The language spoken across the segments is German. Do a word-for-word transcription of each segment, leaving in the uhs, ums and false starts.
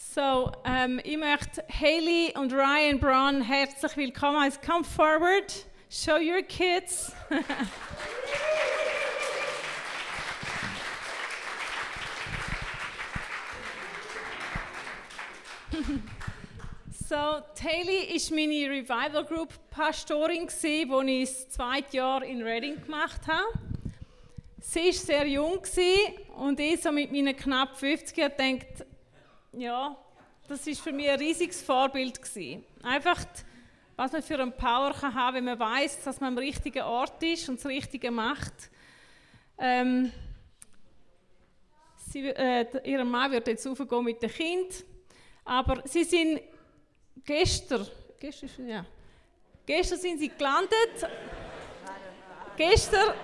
So, ähm, ich möchte Hayley und Ryan Braun herzlich willkommen heißen. Come forward, show your kids. So, Hayley ist meine Revival Group Pastorin gsi, wo ich das zweite Jahr in Reading gemacht habe. Sie war sehr jung gsi und ich so mit meinen knapp fünfzig Jahren denkt, ja, das ist für mich ein riesiges Vorbild gsi. Einfach, was man für eine Power kann haben, wenn man weiß, dass man am richtigen Ort ist und das Richtige macht. Ähm, sie, äh, ihr Mann wird jetzt raufgehen mit dem Kind, aber sie sind gestern, gestern, ja, gestern sind sie gelandet. Gestern.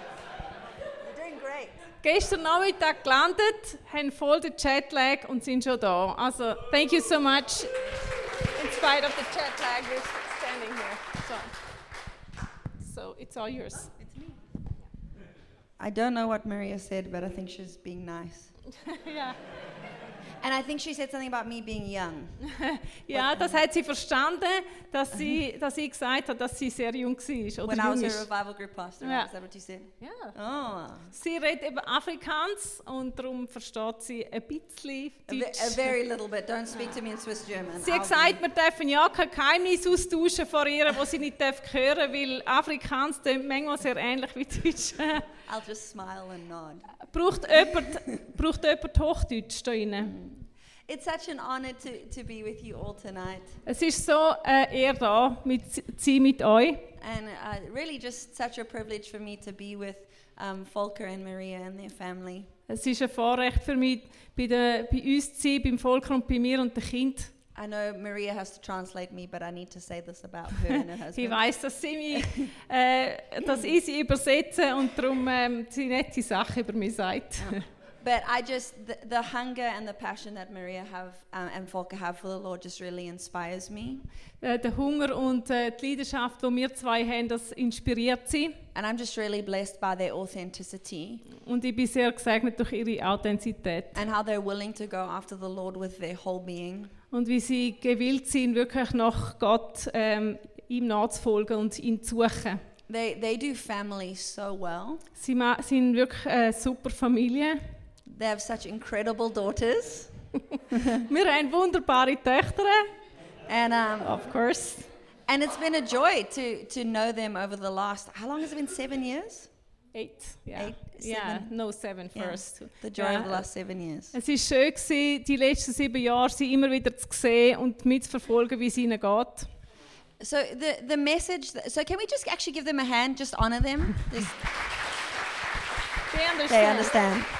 Gestern Nachmittag gelandet, haben voll den Jetlag und sind schon da. Also, thank you so much. In spite of the jetlag, we're standing here. So, so it's all yours. It's me. I don't know what Maria said, but I think she's being nice. Ja. And I think she said something about me being young. Ja, das hat sie verstanden, dass, sie, dass ich gesagt habe, dass sie sehr jung war. When I Oder was jung a ist. revival group pastor, Ja. is that what you said? Ja. Oh. Sie redet eben Afrikaans und darum versteht sie ein bisschen A, ve- Deutsch. a very little bit. Don't speak to me in Swiss German. Sie hat I'll gesagt, wir dürfen ja kein Geheimnis austauschen vor ihr, das sie nicht hören darf, weil Afrikaans klingt manchmal sehr ähnlich wie Deutsch. be- I'll just smile and nod. braucht, jemand, braucht jemand Hochdeutsch da drin? It's such an honor to, to be with you all tonight. Es ist so eine Ehre da, mit, zu sein mit euch. And uh, really just such a privilege for me to be with um, Volker and Maria and their family. Es ist ein Vorrecht für mich, bei, der, bei uns zu sein, beim Volker und bei mir und dem Kind. I know Maria has to translate me, but I need to say this about her and her Ich husband. weiss, dass, sie mich, äh, dass ich sie übersetze und darum ähm, sie nette Sachen über mich sagt. But I just, the, the hunger and the passion that Maria have um, and Volker have for the Lord just really inspires me. Äh, der Hunger und äh, die Leidenschaft, die wir zwei haben, das inspiriert sie. And I'm just really blessed by their authenticity Und ich bin sehr gesegnet durch ihre Authentizität. and how they're willing to go after the Lord with their whole being. Und wie sie gewillt sind, wirklich nach Gott ähm, ihm nachzufolgen und ihn zu suchen. They, they do family so well. Sie ma- sind wirklich eine super Familie. They have such incredible daughters. Wir haben wunderbare Töchter, And um, of course. and it's been a joy to, to know them over the last, how long has it been? Seven years? Eight, yeah. Eight, Yeah, seven. no, seven Yeah, first. the joy Ja, of the last seven years. Es war schön, gewesen, die letzten sieben Jahre sie immer wieder zu sehen und mitzuverfolgen, wie es ihnen geht. So the, the message, that, so can we just actually give them a hand, just honor them? Just, They they understand. understand.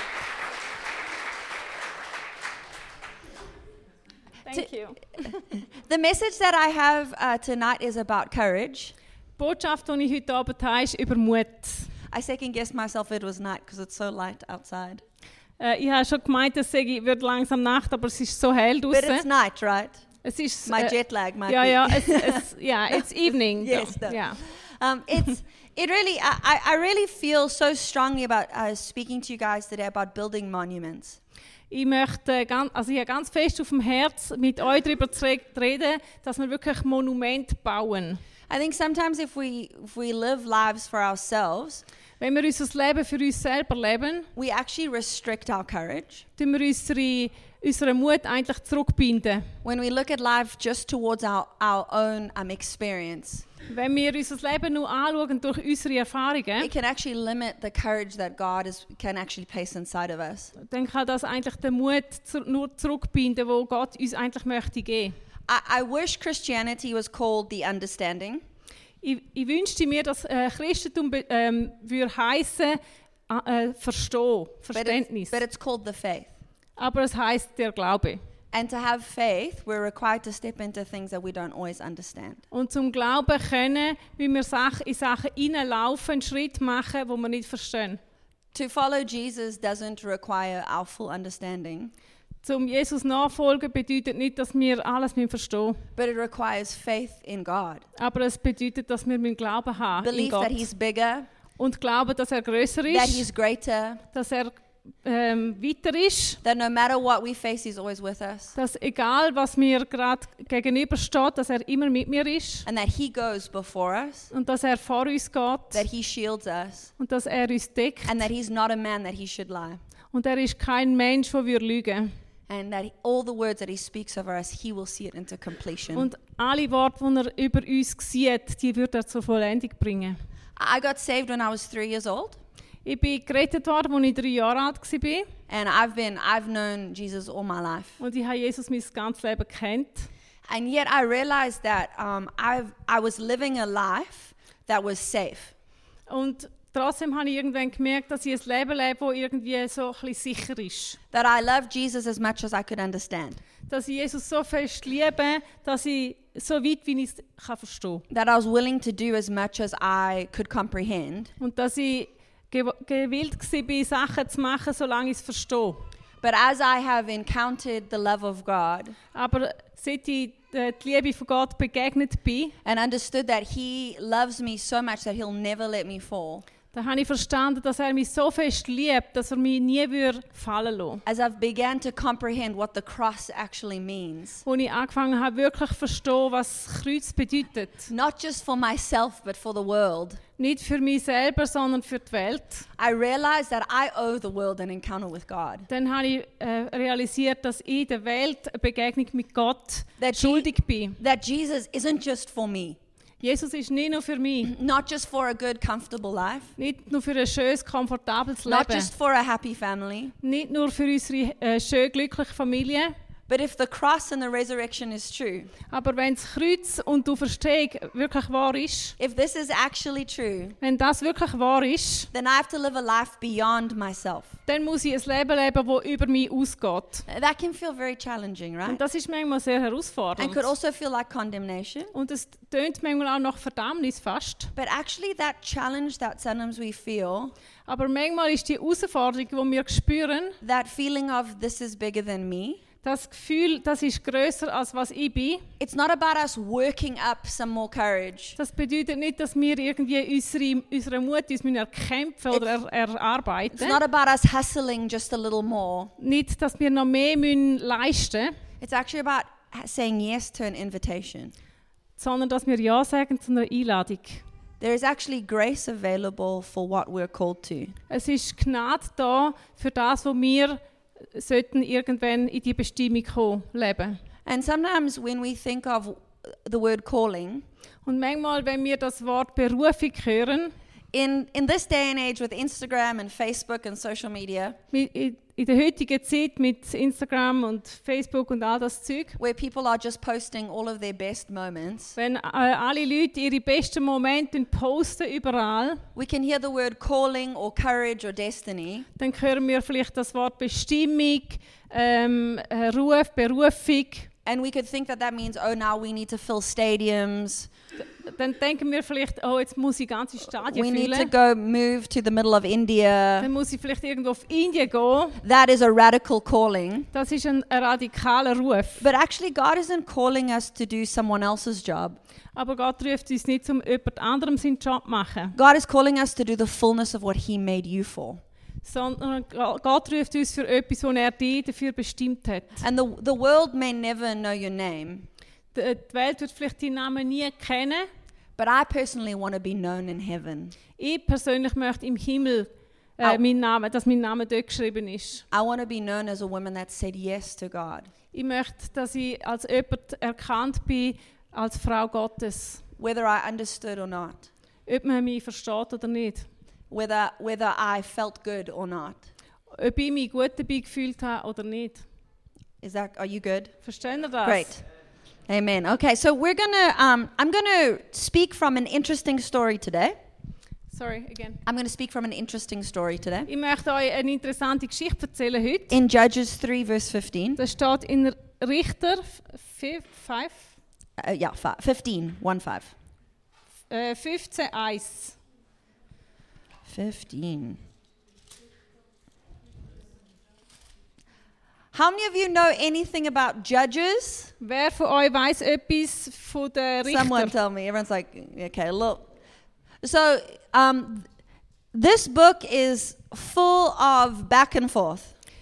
Thank you. The message that I have uh, tonight is about courage. Die Botschaft, die ich heute Abend habe, ist über Mut. I second guessed myself it was night because it's so light outside. Äh, ich habe schon gemeint, es sei- wird langsam Nacht, aber es ist so hell But it's draußen. night, right? Es ist My äh, jet lag might ja, be. ja, es, es, ja, it's evening. Yes, though. though. Ja. Um, it's it really I, I I really feel so strongly about uh, speaking to you guys today about building monuments. Ich möchte ganz, also ich habe ganz fest auf dem Herz, mit euch darüber zu re- reden, dass wir wirklich Monumente bauen. I think sometimes if we if we live lives for ourselves, Wenn wir unser Leben für uns selber leben, we actually restrict our courage. tun wir unsere, unseren Mut eigentlich zurückbinden. When we look at life just towards our, our own um, experience, Wenn wir unser Leben nur anschauen durch unsere Erfahrungen, it can actually limit the courage that God is, can actually place inside of us. dann kann das eigentlich den Mut zu, nur zurückbinden, wo Gott uns eigentlich möchte geben. I, I wish Christianity was called the understanding, Ich, ich wünschte mir, dass äh, Christentum be- ähm, würde heissen, äh, verstehen, but, it's, Verständnis. but it's called the faith. Aber es heißt der Glaube. And to have faith, we're required to step into things that we don't always understand. Und zum Glauben können, wie wir Sachen, in Sachen hineinlaufen, einen Schritt machen, wo wir nicht verstehen. To follow Jesus doesn't require our full understanding, Zum Jesus nachfolgen bedeutet nicht, dass wir alles verstehen müssen. but it requires faith in God. Aber es bedeutet, dass wir Glauben haben in Believe Gott. that He's bigger, Und glauben, dass er grösser that ist, He's greater, dass er ähm, weiter ist, that no matter what we face, He's always with us, dass egal was mir gerade gegenübersteht, dass er immer mit mir ist and that He goes before us, und dass er vor uns that geht He shields us, und dass er uns deckt and that He's not a man that He should lie, und er ist kein Mensch, der wir lügen. and that he- all the words that He speaks over us, He will see it into completion. Und alle Worte, die er über uns sieht, die wird er zur Vollendung bringen. I got saved when I was three years old, Ich bin gerettet worden, als ich drei Jahre alt war. and I've been I've known Jesus all my life. Und ich habe Jesus mein ganzes Leben kennt. And yet I realized that um, I've, I was living a life that was safe. Und trotzdem habe ich irgendwann gemerkt, dass ich ein Leben lebe, das irgendwie so ein bisschen sicher ist. That I loved Jesus as much as I could understand. Dass ich Jesus so fest liebe, dass ich so weit, wie ich es kann verstehen kann. That I was willing to do as much as I could comprehend. Und dass ich gew- gewillt war, Sachen zu machen, solange ich es verstehe. But as I have encountered the love of God Aber seit ich äh, die Liebe von Gott begegnet bin, and understood that He loves me so much that He'll never let me fall, da habe ich verstanden, dass er mich so fest liebt, dass er mich nie würde fallen lassen. as I've began to comprehend what the cross actually means, Als ich angefangen habe, wirklich zu verstehen, was das Kreuz bedeutet. not just for myself but for the world, Nicht für mich selber, sondern für die Welt. I realized that I owe the world an encounter with God. Dann habe ich äh, realisiert, dass ich der Welt eine Begegnung mit Gott That schuldig bin. That Jesus isn't just for me, Jesus ist nicht nur für mich, not just for a good, comfortable life, nicht nur für ein schönes, komfortables not Leben, just for a happy family, nicht nur für unsere äh, schön glückliche Familie, but if the cross and the resurrection is true, aber wenn das Kreuz und die Auferstehung wirklich wahr ist, if this is actually true, wenn das wirklich wahr ist, then I have to live a life beyond myself. dann muss ich ein Leben leben, das über mich ausgeht. That can feel very challenging, right? Und das ist manchmal sehr And herausfordernd. could also feel like condemnation. Und es tönt manchmal auch nach Verdammnis fast. But actually, that challenge that sometimes we feel, Aber manchmal ist die Herausforderung, die wir spüren, that feeling of this is bigger than me, das Gefühl, das ist grösser als was ich bin. it's not about us working up some more courage. Das bedeutet nicht, dass wir irgendwie unsere, unsere Mut uns müssen erkämpfen oder er, erarbeiten. It's not about us hustling just a little more. Nicht, dass wir noch mehr müssen leisten It's actually about saying yes to an invitation. sondern dass wir Ja sagen zu einer Einladung. There is actually grace available for what we're called to. Es ist Gnade da für das, was wir sollten irgendwann in die Bestimmung kommen, leben. And sometimes when we think of the word calling, Und manchmal, wenn wir das Wort Berufung hören, in, in this day and age with Instagram and Facebook and social media, mit- in in der heutigen Zeit mit Instagram und Facebook und all das Zeug, where people are just posting all of their best moments, wenn äh, alle Leute ihre besten Momente posten überall, we can hear the word calling or courage or destiny, dann hören wir vielleicht das Wort Bestimmung, ähm, äh, Ruf, Berufung. and we could think that that means, oh, now we need to fill stadiums, Dann denken wir vielleicht, oh, jetzt muss ich ganze Stadien we need to füllen. go move to the middle of India. Dann muss ich vielleicht irgendwo auf Indien gehen. That is a radical calling. Das ist ein, ein radikaler Ruf. But actually, God isn't calling us to do someone else's job. Aber Gott ruft uns nicht, um jemand anderem seinen Job zu machen, God is calling us to do the fullness of what He made you for. sondern Gott ruft uns für etwas, was er dich dafür bestimmt hat. And the, the world may never know your name, Die die Welt wird vielleicht deinen Namen nie kennen. but I personally want to be known in heaven. Ich persönlich möchte im Himmel, äh, Au. mein Name, dass mein Name dort geschrieben ist. I want to be known as a woman that said yes to God, Ich möchte, dass ich als jemand erkannt bin, als Frau Gottes. whether I understood or not, Ob man mich versteht oder nicht. whether, whether I felt good or not. Ob ich mich gut dabei gefühlt habe oder nicht. Is that, are you good? Verstehen ihr das? Great. Amen. Okay, so we're gonna, um, I'm gonna speak from an interesting story today. Sorry, again. I'm gonna speak from an interesting story today. Ich möchte euch eine interessante Geschichte erzählen heute. In Judges three, verse fifteen. Das steht in Richter fünf, Uh, yeah, fi- fifteen, one five. äh, fünfzehn eins. fifteen. How many of you know anything about judges? Wer von euch weiß etwas von den Someone Richtern? tell me. Everyone's like, okay, look. So, um, This book is full of back and forth.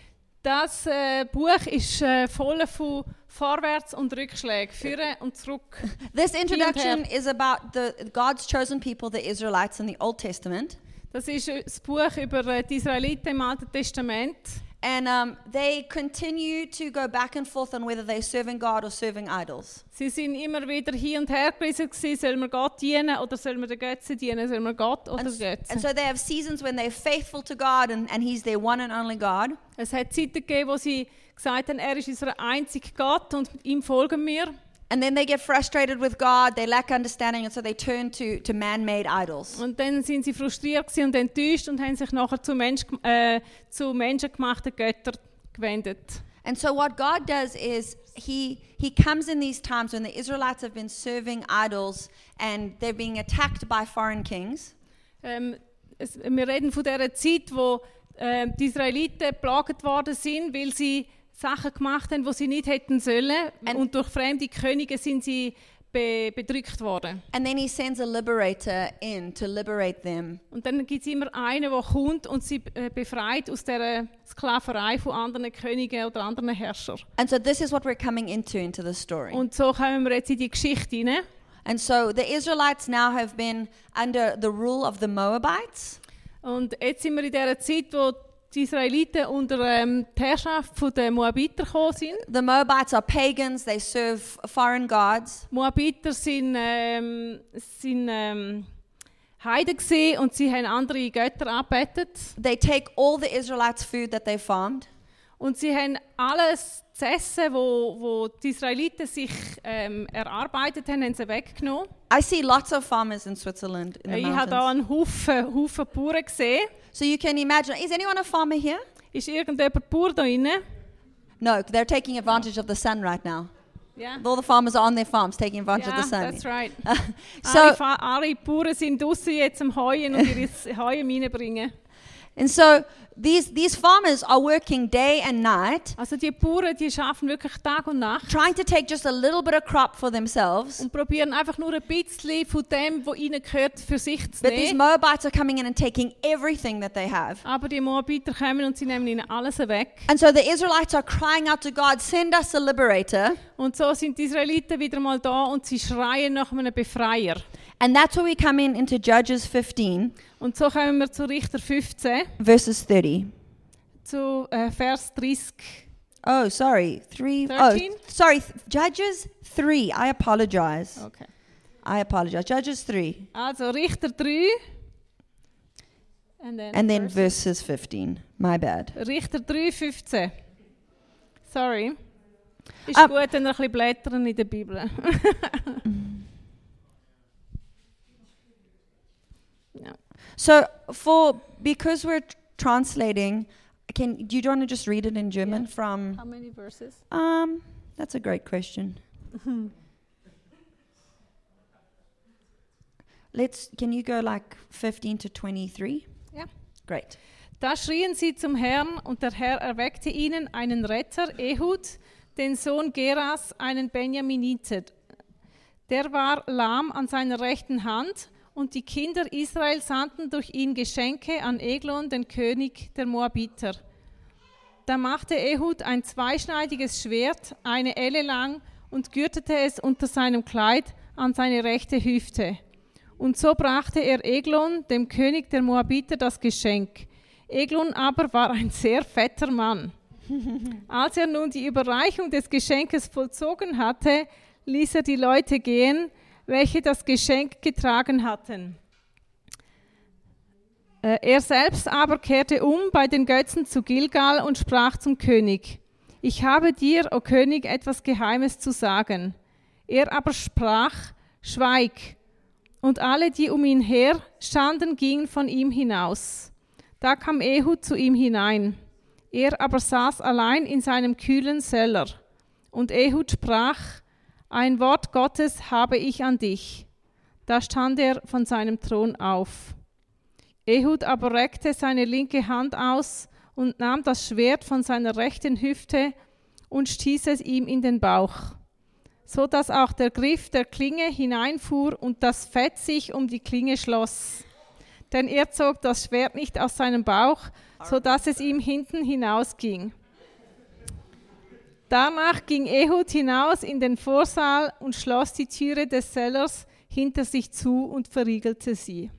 Das äh, Buch ist äh, voll von Vorwärts- und Rückschlägen, führen und zurück. This Hin und introduction her. is about the God's chosen people, the Israelites in the Old Testament. Das ist äh, das Buch über äh, die Israeliten im Alten Testament. And um, they continue to go back and forth on whether they're serving God or serving idols. Sie sind immer wieder hin und her gerissen gewesen, sollen wir Gott dienen oder sollen wir den Götzen dienen, sollen wir Gott oder And, den Götzen. and so they have seasons when they're faithful to God and, and He's their one and only God. Es hat Zeiten gegeben, wo sie gesagt haben, er ist unser einziger Gott und ihm folgen wir. And then they get frustrated with God, they lack understanding, and so they turn to, to man-made idols. Und dann sind sie frustriert gewesen und enttäuscht und haben sich nachher zu, Mensch, äh, zu menschengemachten Göttern gewendet. And so what God does is he, he comes in these times when the Israelites have been serving idols and they're being attacked by foreign kings. Ähm, es, wir reden von dieser Zeit, wo äh, die Israeliten geplagt worden sind, weil sie Sachen gemacht haben, die sie nicht hätten sollen. And- und durch fremde Könige sind sie be bedrückt worden. And then he sends a liberator in to liberate them. Und dann gibt es immer einen, der kommt und sie äh, befreit aus dieser Sklaverei von anderen Königen oder anderen Herrschern. And so this is what we're coming into into the story. Und so kommen wir jetzt in die Geschichte hinein. And so the Israelites now have been under the rule of the Moabites. Und jetzt sind wir in dieser Zeit, wo die Israeliten unter ähm, die Herrschaft der Moabiter gekommen sind. The Moabites are pagans, they serve foreign gods. Moabiter sind, ähm, sind ähm, Heiden gewesen und sie haben andere Götter angebetet. They take all the Israelites' food that they farmed. Und sie haben alles zu essen, wo, wo die Israeliten sich ähm, erarbeitet haben, haben sie weggenommen. I see lots of farmers in Switzerland in the Ich habe hier mountains. einen Haufen, Haufen Bauern gesehen. So you can imagine, is anyone a farmer here? Ist irgendjemand Bauer da drin? No, they're taking advantage of the sun right now. Ja. All the farmers are on their farms taking advantage Ja, of the sun. that's right. so, alle, Fa- alle Bauern sind draussen jetzt am Heuen und ihre Heuen reinbringen. and so these, these farmers are working day and night, Also die Bauern, die arbeiten wirklich Tag und Nacht trying to take just a little bit of crop for themselves. und probieren einfach nur ein bisschen von dem, was ihnen gehört, für sich zu But these nehmen. Moabites are coming in and taking everything that they have. Aber die Moabiter kommen und sie nehmen ihnen alles weg. And so the Israelites are crying out to God, send us a liberator. Und so sind die Israeliten wieder mal da und sie schreien nach einem Befreier. And that's where we come in into Judges fifteen, Und so kommen wir zu Richter fünfzehn, verses thirty. zu äh, Vers dreißig. Oh, sorry. Three. thirteen? Oh, sorry. th- Judges three. I apologize. Okay. I apologize. Judges three. Also Richter drei. And then, And then verses. verses fifteen. My bad. Richter drei, fünfzehn. Sorry. Ist Ah. gut, wenn wir ein bisschen blättern in der Bibel. Ja. So, for because we're t- translating, can do you want to just read it in German Yeah. from? How many verses? Um, that's a great question. Let's. Can you go like fifteen to twenty-three? Ja. Great. Da schrien sie zum Herrn, und der Herr erweckte ihnen einen Retter, Ehud, den Sohn Geras, einen Benjaminiter. Der war lahm an seiner rechten Hand, und die Kinder Israel sandten durch ihn Geschenke an Eglon, den König der Moabiter. Da machte Ehud ein zweischneidiges Schwert, eine Elle lang, und gürtete es unter seinem Kleid an seine rechte Hüfte. Und so brachte er Eglon, dem König der Moabiter, das Geschenk. Eglon aber war ein sehr fetter Mann. Als er nun die Überreichung des Geschenkes vollzogen hatte, ließ er die Leute gehen, welche das Geschenk getragen hatten. Äh, Er selbst aber kehrte um bei den Götzen zu Gilgal und sprach zum König: Ich habe dir, o König, etwas Geheimes zu sagen. Er aber sprach: Schweig. Und alle, die um ihn her standen, gingen von ihm hinaus. Da kam Ehud zu ihm hinein. Er aber saß allein in seinem kühlen Söller. Und Ehud sprach: Ein Wort Gottes habe ich an dich. Da stand er von seinem Thron auf. Ehud aber reckte seine linke Hand aus und nahm das Schwert von seiner rechten Hüfte und stieß es ihm in den Bauch, so dass auch der Griff der Klinge hineinfuhr und das Fett sich um die Klinge schloss. denn er zog das Schwert nicht aus seinem Bauch, so dass es ihm hinten hinausging. Danach ging Ehud hinaus in den Vorsaal und schloss die Türe des Zellers hinter sich zu und verriegelte sie.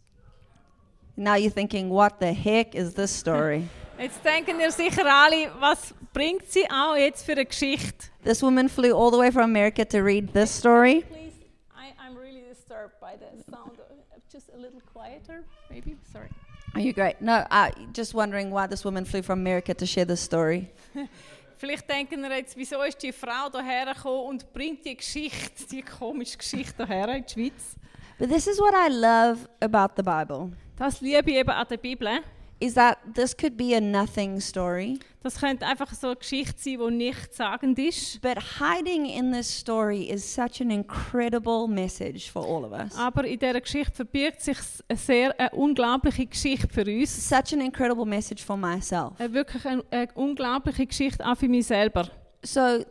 Now you're thinking, what the heck is this story? Jetzt denken ihr sicher alle, was bringt sie auch jetzt für eine Geschichte? This woman flew all the way from America to read this story. Please, I, I'm really disturbed by the sound. Just a little quieter, maybe. Sorry. Are you great? No, uh, just wondering why this woman flew from America to share this story. Vielleicht denken wir jetzt, wieso ist die Frau hierher gekommen und bringt die Geschichte, die komische Geschichte hierher in die Schweiz. But this is what I love about the Bible, Das liebe ich eben an der Bibel. is that this could be a nothing story, Das könnte einfach so eine Geschichte sein, die nichtssagend ist. but hiding in this story is such an incredible message for all of us. Aber in dieser Geschichte verbirgt sich eine sehr eine unglaubliche Geschichte für uns. Such an incredible message for myself. Eine wirklich eine, eine unglaubliche Geschichte auch für mich selber. So,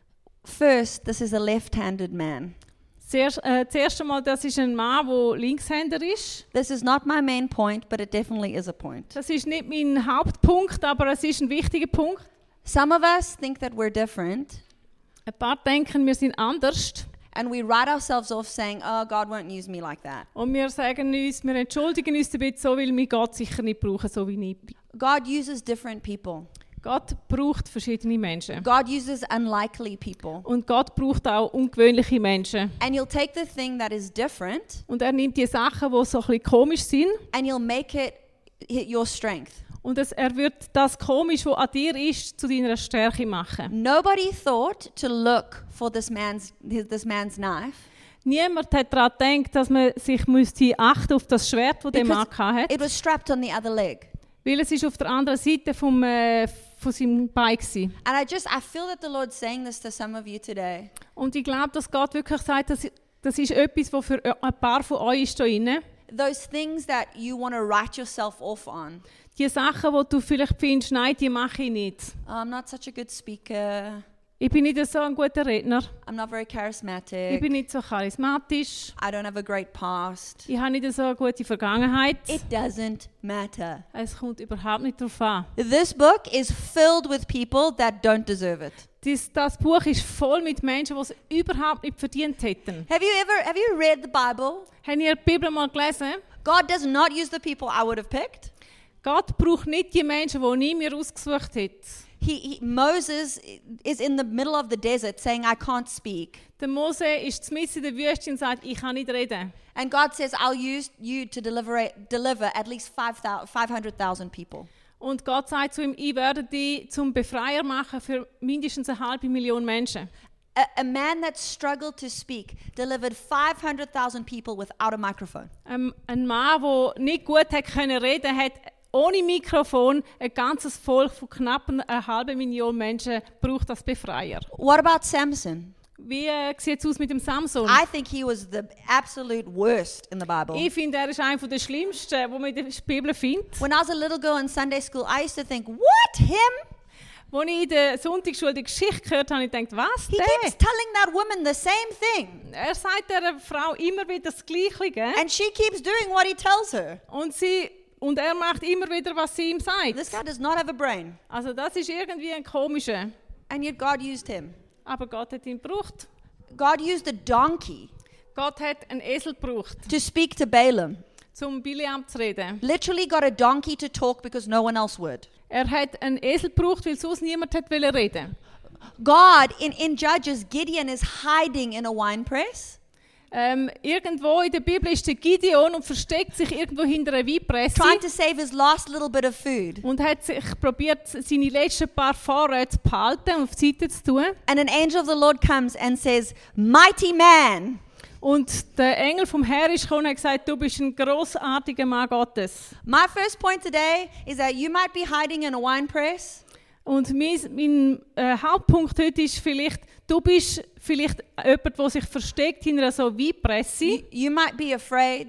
first, this is a left-handed man. Zuerst, äh, zuerst einmal, das ist ein Mann, der Linkshänder ist. This is not my main point, but it definitely is a point. Das ist nicht mein Hauptpunkt, aber es ist ein wichtiger Punkt. Some of us think that we're different, Ein paar denken, wir sind anders. and we write ourselves off saying, oh, God won't use me like that. Und wir sagen uns, wir entschuldigen uns damit, so will mich Gott sicher nicht brauchen, so wie ich bin. God uses different people. Gott braucht verschiedene Menschen. God uses unlikely people. Und Gott braucht auch ungewöhnliche Menschen. And you'll take the thing that is different Und er nimmt die Sachen, die so ein bisschen komisch sind, and you'll make it hit your strength. und es, er wird das komisch, was an dir ist, zu deiner Stärke machen. Nobody thought to look for this man's, his, this man's knife Niemand hat daran gedacht, dass man sich müsste achten auf das Schwert, das der Mann because hatte. it was strapped on the other leg. Weil es ist auf der anderen Seite vom, äh, von seinem Bein war. And I just, I feel that the Lord's saying this to some of you today. Und ich glaube, dass Gott wirklich sagt, dass das ist etwas, was für ein paar von euch ist da drin. Those things that you want to write yourself off on. Die Sachen, die du vielleicht findest, nein, die mache ich nicht. Oh, I'm not such a good speaker. Ich bin nicht so ein guter Redner. I'm not very Ich charismatic. bin nicht so charismatisch. I don't have a great past. Ich habe nicht so eine gute Vergangenheit. It doesn't matter. Es kommt überhaupt nicht darauf an. This book is filled with people that don't deserve it. Dies, das Buch ist voll mit Menschen, die es überhaupt nicht verdient hätten. Have you ever have you read the Bible? Haben ihr die Bibel mal gelesen? God does not use the people I would have picked. Gott braucht nicht die Menschen, die ich mir ausgesucht hätte. He, he Moses is in the middle of the desert saying, I can't speak. Der Mose ist mitten in der Wüste und sagt, ich kann nicht reden. And God says, I'll use you to deliver, deliver at least five hundred thousand people. Und Gott sagt zu ihm, ich werde dich zum Befreier machen für mindestens eine halbe Million Menschen. A, a man that struggled to speak delivered five hundred thousand people without a microphone. Ähm, ein Mann, der nicht gut hat können reden, hat ohne Mikrofon ein ganzes Volk von knapp einer halben Million Menschen braucht als Befreier. What about Samson? Wie äh, sieht es aus mit dem Samson? I think he was the absolute worst in the Bible. Ich finde, er ist einer der schlimmsten, die man in der Bibel findet. When I was a little girl in Sunday school, I used to think, what, him? Als ich in der Sonntagsschule die Geschichte gehört habe, habe ich gedacht, was, He der? keeps telling that woman the same thing. Er sagt der Frau immer wieder das Gleiche. And she keeps doing what he tells her. Und, sie, und er macht immer wieder, was sie ihm This sagt. guy does not have a brain. Also das ist irgendwie ein komischer. And yet God used him. Aber Gott hat ihn gebraucht. God used a donkey Gott hat einen Esel gebraucht, to speak to Balaam. um Bileam zu reden. Literally got a donkey to talk because no one else would. Er hat einen Esel gebraucht, weil sonst niemand hat wollen reden. God, in, in Judges, Gideon is hiding in a wine press, Ähm, irgendwo in der Bibel ist der Gideon und versteckt sich irgendwo hinter einer Weinpresse trying to save his last little bit of food. und hat sich probiert, seine letzten paar Vorräte zu behalten und auf die Seite zu tun. And an angel of the Lord comes and says, mighty man. Und der Engel vom Herrn ist gekommen und hat gesagt, du bist ein grossartiger Mann Gottes. My first point today is that you might be hiding in a wine press. Und mein, mein äh, Hauptpunkt heute ist vielleicht, du bist vielleicht jemand, der sich versteckt hinter so Weinpresse. You, you might be afraid. Du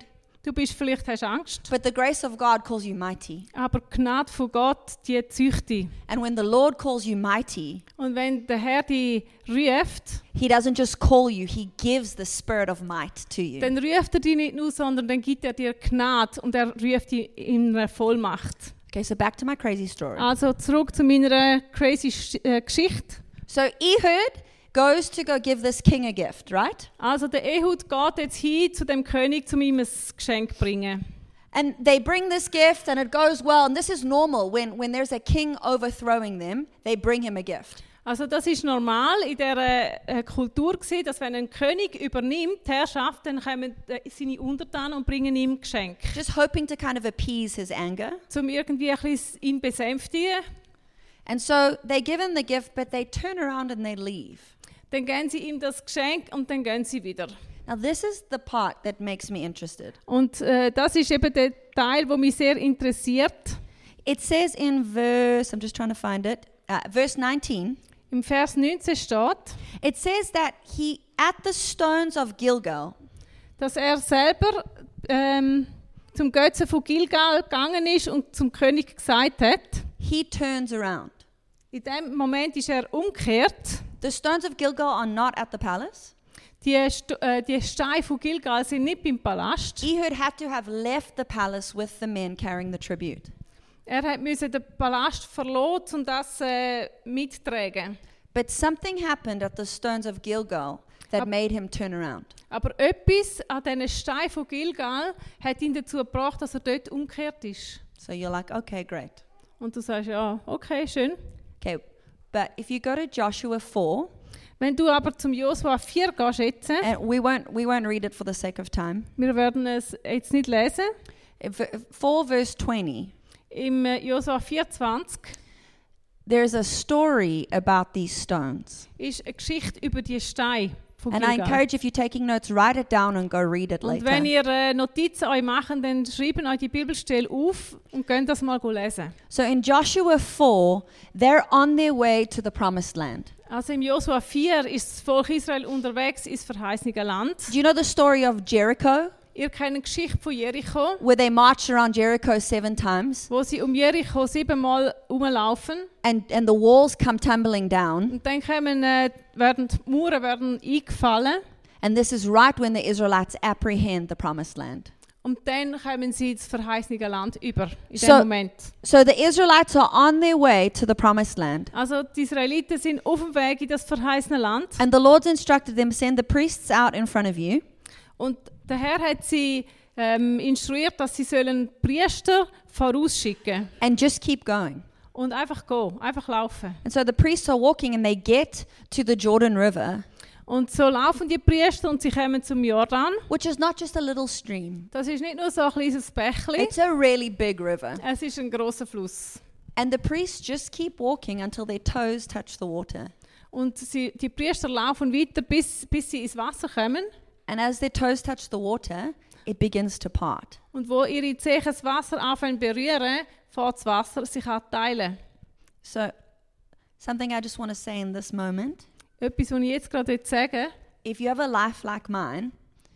Du bist vielleicht hast Angst, but the grace of God calls you mighty. aber die Gnade von Gott, die züchtet dich. And when the Lord calls you mighty, Und wenn der Herr dich ruft, he doesn't just call you, he gives the spirit of might to you. dann ruft er dich nicht nur, sondern dann gibt er dir Gnade und er ruft dich in einer Vollmacht. Okay, so back to my crazy story. Also zurück zu meiner crazy Sch- äh, Geschichte. So Ehud goes to go give this king a gift, right? Also der Ehud geht jetzt hin zu dem König, um ihm ein Geschenk zu bringen. And they bring this gift and it goes well. And this is normal. When, when there's a king overthrowing them, they bring him a gift. Also das ist normal in dieser äh, Kultur gewesen, dass wenn ein König übernimmt die Herrschaft, dann kommen äh, seine Untertanen und bringen ihm Geschenk, Just hoping to kind of appease his anger. um irgendwie ein bisschen ihn besänftigen. And so they give him the gift, but they turn around and they leave. Dann geben sie ihm das Geschenk und dann gehen sie wieder. Now, this is the part that makes me interested. Und äh, das ist eben der Teil, der mich sehr interessiert. It says in verse, I'm just trying to find it, uh, verse nineteen, Im Vers neunzehn steht, it says that he, at the stones of Gilgal, dass er selber ähm, zum Götzen von Gilgal gegangen ist und zum König gesagt hat. he turns around. In dem Moment ist er umgekehrt. The stones of Gilgal are not at the palace. Die, St- äh, die Steine von Gilgal sind nicht beim Palast. Ehud had to have left the palace with the men carrying the tribute. Er hat müssen den Palast verlassen, um das äh, mitzutragen. But something happened at the stones of Gilgal that Ab- made him turn around. Aber etwas an diesen Steinen von Gilgal hat ihn dazu gebracht, dass er dort umgekehrt ist. So you're like, okay, great. Und du sagst, ja, okay, schön. Okay, but if you go to Joshua four, Wenn du aber zum Josua vier gehst jetzt, and we won't we won't read it for the sake of time. wir werden es jetzt nicht lesen, If- four verse twenty, im äh, Josua vierundzwanzig there's a story about these stones. ist eine Geschichte über die Steine von And I Gilgal. encourage, if you're taking notes, write it down and go read it Und wenn later. ihr äh, Notizen euch macht, dann schreibt euch die Bibelstelle auf und könnt das mal lesen. So in Joshua four, they're on their way to the promised land. Also im Josua vier ist das Volk Israel unterwegs ins verheißene Land. Do you know the story of Jericho, Ihr kennt die Geschichte von Jericho, where they marched around Jericho seven times wo sie um Jericho siebenmal rumlaufen. and, and the walls come tumbling down? Und dann kommen, äh, werden die Mauern werden eingefallen. And this is right when the Israelites apprehend the promised land. Und dann kommen sie ins verheißene Land über, in So- dem Moment. So the Israelites are on their way to the promised land. Also die Israeliten sind auf dem Weg in das verheißene Land. And the Lord's instructed them, send the priests out in front of you. Und der Herr hat sie ähm, instruiert, dass sie sollen Priester vorausschicken And just keep going. und einfach gehen, einfach laufen. And so the priests are walking and they get to the Jordan River, Und so laufen die Priester und sie kommen zum Jordan. which is not just a little stream. Das ist nicht nur so ein kleines Bächli, It's a really big river. es ist ein großer Fluss. And the priests just keep walking until their toes touch the water. Und sie, die Priester laufen weiter, bis, bis sie ins Wasser kommen. And as their toes touch the water, it begins to part. Und wo ihre Zehen das Wasser anfangen berühren, fängt das Wasser sich an zu teilen. So, something I just want to say in this moment. Etwas, was ich jetzt gerade sagen will. If you have a life like mine,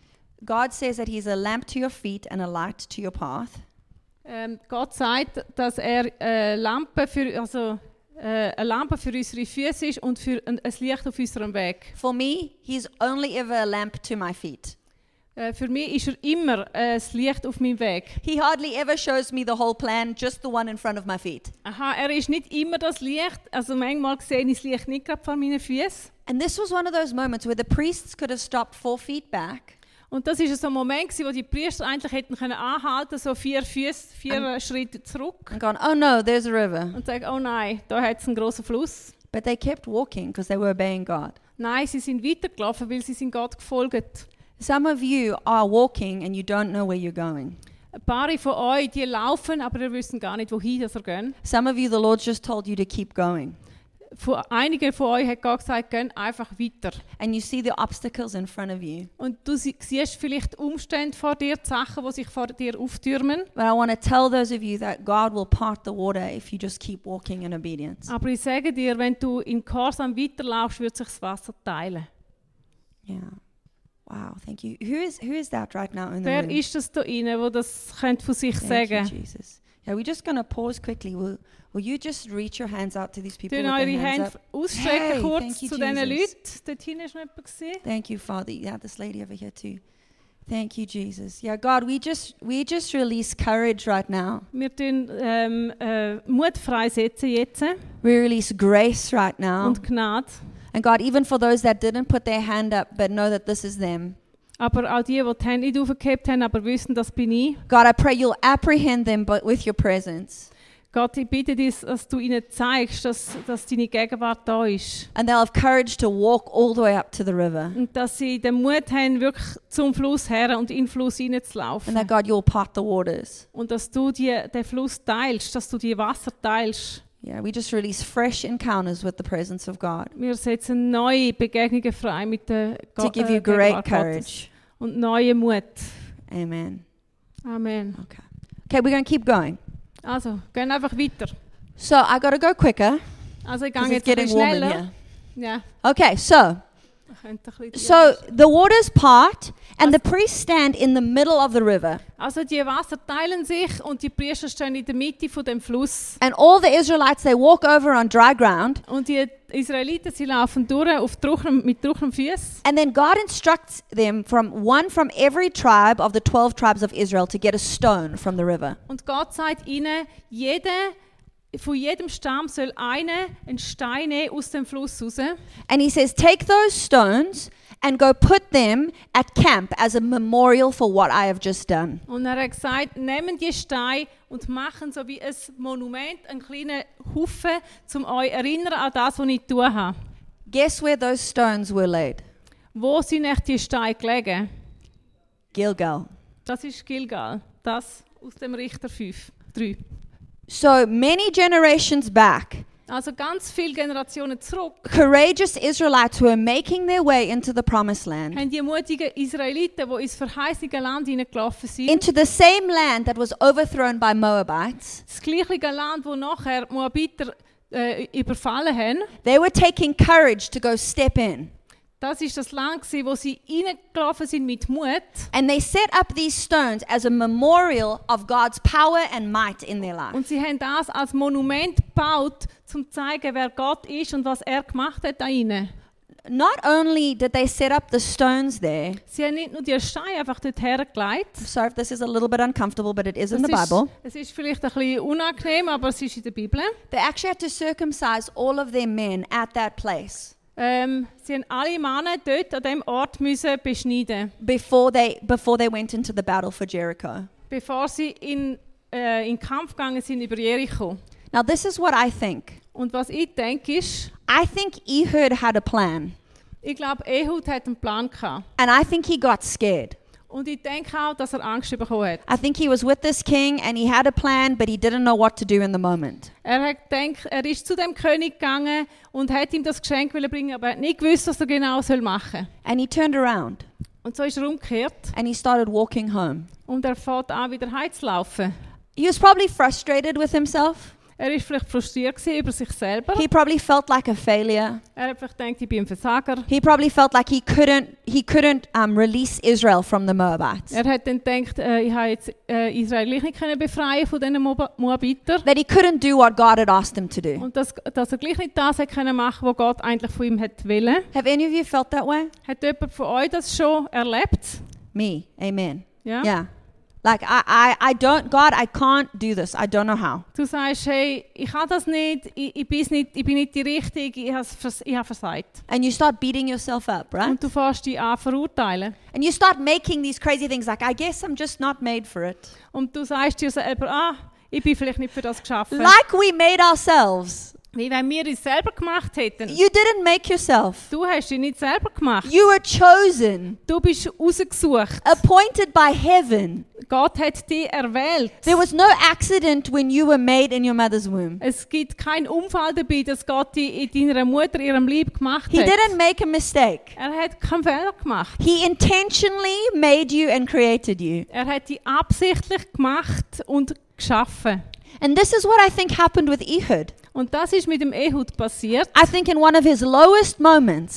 God says that He's a lamp to your feet and a light to your path. Ähm, Gott sagt, dass er äh, Lampe für, also, äh, eine Lampe für unsere Füße ist und für ein, ein Licht auf unserem Weg. For me, He's only ever a lamp to my feet. Äh, für mich ist er immer äh, das Licht auf meinem Weg. He hardly ever shows me the whole plan, just the one in front of my feet. Aha, er ist nicht immer das Licht. Also manchmal sehe ich das Licht nicht gerade vor meinen Füßen. And this was one of those moments where the priests could have stopped four feet back Und das ist so ein Moment, gewesen, wo die Priester eigentlich hätten können anhalten, so vier Füße, vier Schritte zurück and gone, oh no, there's a river. und sagen, oh nein, da hat es einen großen Fluss. But they kept walking because they were obeying God. Nein, sie sind weitergelaufen, weil sie sind Gott gefolgt. Some of you are walking and you don't know where you're going. Ein paar von euch, die laufen, aber ihr wisst gar nicht, wohin das ihr gehen. Some of you, the Lord just told you to keep going. Von einigen von euch hat Gott gesagt, geht einfach weiter. And you see the obstacles in front of you. Und du sie- siehst vielleicht Umstände vor dir, die Sachen, die sich vor dir auftürmen. But I want to tell those of you that God will part the water if you just keep walking in obedience. Aber ich sage dir, wenn du in Gehorsam weiterlaufst, wird sich das Wasser teilen. Yeah. Wow, thank you. Who is who is that right now in the Wer room? ist das da inne, wo das könnte von sich Thank you, sagen? Jesus. Yeah, we're just going to pause quickly. Will, will you just reach your hands out to these people Tun with eure their hands Hände up? ausstrecken Hey, kurz thank you, zu diesen Jesus. Leuten. Dort hinten ist noch jemand gewesen. Thank you, Father. Yeah, this lady over here too. Thank you, Jesus. Yeah, God, we just we just release courage right now. Wir tun ähm, äh, Mut freisetzen jetzt We release grace right now. und Gnade. And God, even for those that didn't put their hand up but know that this is them. Aber auch die, die die Hände nicht aufgehebt haben, aber wissen, das bin ich. God, I pray you'll apprehend them but with your presence. Gott, ich bitte dich, dass du ihnen zeigst, dass, dass deine Gegenwart da ist. And they'll have courage to walk all the way up to the river. Und dass sie den Mut haben, wirklich zum Fluss her und in den Fluss And hineinzulaufen. that, God, you'll part the waters. Und dass du die, den Fluss teilst, dass du die Wasser teilst. Yeah, we just release fresh encounters with the presence of God Wir setzen neue Begegnungen frei mit der to Gott, give äh, you great Gegenwart Gottes. courage. Und neuen Mut. Amen. Amen. Okay. Okay, we're going to keep going. Also, gehen einfach weiter. So I got to go quicker Also, ich gehe because it's jetzt ein getting bisschen warm in schneller. here. Ja, Okay, so ich könnte ein bisschen so the waters part and the priests stand in the middle of the river. Also, die Wasser teilen sich und die Priester stehen in der Mitte von dem Fluss. And all the Israelites, they walk over on dry ground. Und die Israeliten, sie laufen durch auf trockenem, mit trockenen Füßen. And then God instructs them from one from every tribe of the twelve tribes of Israel to get a stone from the river. Und Gott sagt ihnen, jeder, von jedem Stamm soll einer einen Stein nehmen aus dem Fluss raus. And he says, take those stones and go put them at camp as a memorial for what I have just done. Und er hat gesagt, nehmen die Steine und machen so wie ein Monument, einen kleinen Haufen, um euch erinnern an das, was ich getan habe. Guess where those stones were laid? Wo sind echt die Steine gelegen? Gilgal. Das ist Gilgal, das aus dem Richter fünf, drei. So many generations back, Also ganz viele Generationen zurück courageous Israelites who were making their way into the promised land, haben die mutigen Israeliten, die ins verheißene Land hineingelaufen sind, into the same land that was overthrown by Moabites. das gleiche Land, wo nachher die Moabiter äh, überfallen haben. They were taking courage to go step in. Das ist das Land, gewesen, wo sie hineingelaufen sind mit Mut. And they set up these stones as a memorial of God's power and might in their life. Und sie haben das als Monument gebaut, um zu zeigen, wer Gott ist und was er gemacht hat da innen. Not only did they set up the stones there, Sie haben nicht nur die Steine einfach dort hergelegt. sorry if this is a little bit uncomfortable, but it is in the Es ist, Bible. es ist vielleicht ein bisschen unangenehm, aber es ist in der Bibel. They actually had to circumcise all of their men at that place Ähm, sie haben alle Männer dort an diesem Ort müssen beschneiden, before they before they went into the battle for Jericho. bevor sie in, äh, in den Kampf gegangen sind über Jericho. Now this is what I think. Und was ich denke ist, I think Ehud had a plan, ich glaube, Ehud hat einen Plan gehabt. and I think he got scared. Und ich denke auch, dass er Angst bekommen hat. I think he was with this king and he had a plan, but he didn't know what to do in the moment. Er hat gedacht, er ist zu dem König gegangen und hat ihm das Geschenk wollen bringen, aber er hat nicht gewusst, was er genau soll machen. And he turned around Und so ist er umgekehrt and he started walking home. und er fährt an, wieder heimzulaufen. He was probably frustrated with himself. Er war vielleicht frustriert gewesen über sich selber. He probably felt like a failure. Er hat vielleicht gedacht, ich bin ein Versager. He probably felt like he couldn't he couldn't um, release Israel from the Moabites. Er hat dann gedacht, äh, ich habe jetzt äh, Israel gleich nicht können befreien von diesen Moab- Moabitern. That he couldn't do what God had asked him to do. Und dass, dass er gleich nicht das hat können machen, was Gott eigentlich von ihm hat wollen. Have any of you felt that way? Hat jemand von euch das schon erlebt? Me. Amen. Ja? Yeah. Like I, I, I don't God, I can't do this. I don't know how. Du sagst, hey, ich kann das nicht, ich, ich, bin's nicht, ich bin nicht die Richtige, ich habe vers- ich habe versagt. And you start beating yourself up, right? Und du fährst dich an verurteilen. And you start making these crazy things like, I guess I'm just not made for it. Und du sagst dir selber, ah, ich bin vielleicht nicht für das geschaffen. Like we made ourselves. Wie wenn wir es selber gemacht hätten. You didn't make yourself. Du hast dich nicht selber gemacht. You were chosen, Du bist ausgesucht. appointed by heaven. Gott hat dich erwählt. There was no accident when you were made in your mother's womb. Es gibt keinen Unfall dabei, dass Gott dich in deiner Mutter, ihrem Leib gemacht He hat. didn't make a mistake. Er hat keinen Fehler gemacht. He intentionally made you and created you. Er hat dich absichtlich gemacht und geschaffen. And this is what I think happened with Ehud. Und das ist mit dem Ehud passiert. I think in one of his lowest moments,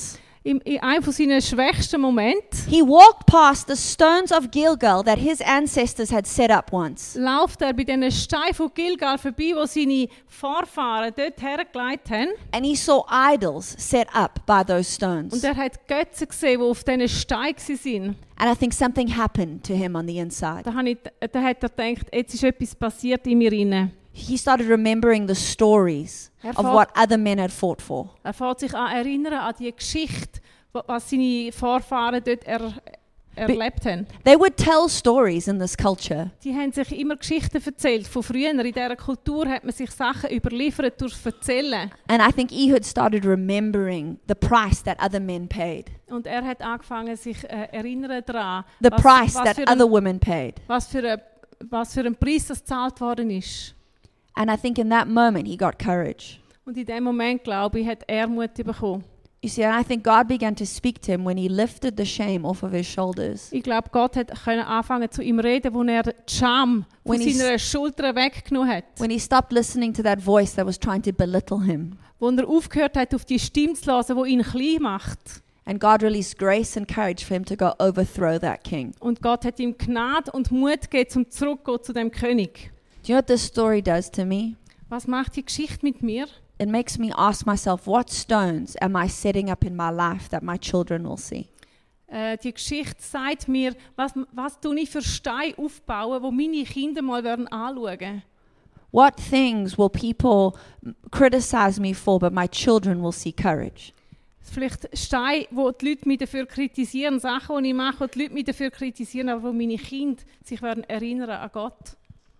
in, in einem von seinen schwächsten Momenten, he walked past the stones of Gilgal that his ancestors had set up once. läuft er bei diesen Steinen von Gilgal vorbei, wo seine Vorfahren dort hergelegt haben. And he saw idols set up by those stones. Und er hat Götze gesehen, die auf diesen Steinen waren. And I think something happened to him on the inside. Da, habe ich, da hat er gedacht, jetzt ist etwas passiert in mir rein. He started remembering the stories Er of fought- what other men had fought for. Er fängt sich an erinnern an die Geschichte, wa- was seine Vorfahren dort er, erlebt haben. They would tell stories in this culture. Die haben sich immer Geschichten erzählt von früher. In dieser Kultur hat man sich Sachen überliefert durch Erzählen. And I think Ehud started remembering the price that other men paid, Und er hat angefangen, sich äh, erinnern daran, the was, price was, that für other ein, women paid. was, für ein, was für ein Preis das gezahlt worden ist. And I think in that moment he got courage. Und in dem Moment, glaube ich, hat er Mut bekommen. You see, and I think God began to speak to him when he lifted the shame off of his shoulders. Ich glaube, Gott hat können anfangen zu ihm reden, wo er die Scham von When he's- seiner Schulter weggenommen hat. When he stopped listening to that voice that was trying to belittle him. Wo er aufgehört hat, auf die Stimme zu hören, die ihn klein macht. And God released grace and courage for him to go overthrow that king. Und Gott hat ihm Gnade und Mut gegeben, um zurückzugehen zu dem König. Do you know what this story does to me? Was macht die Geschichte mit mir? It makes me ask myself, what stones am I setting up in my life that my children will see? Äh, die Geschichte sagt mir, was, was tue ich für Steine aufbauen, wo meine Kinder mal werden anschauen. What things will people criticize me for, but my children will see courage? Vielleicht Steine, wo die Leute mich dafür kritisieren, Sachen, die ich mache, wo die Leute mich dafür kritisieren, aber wo meine Kinder sich werden erinnern an Gott.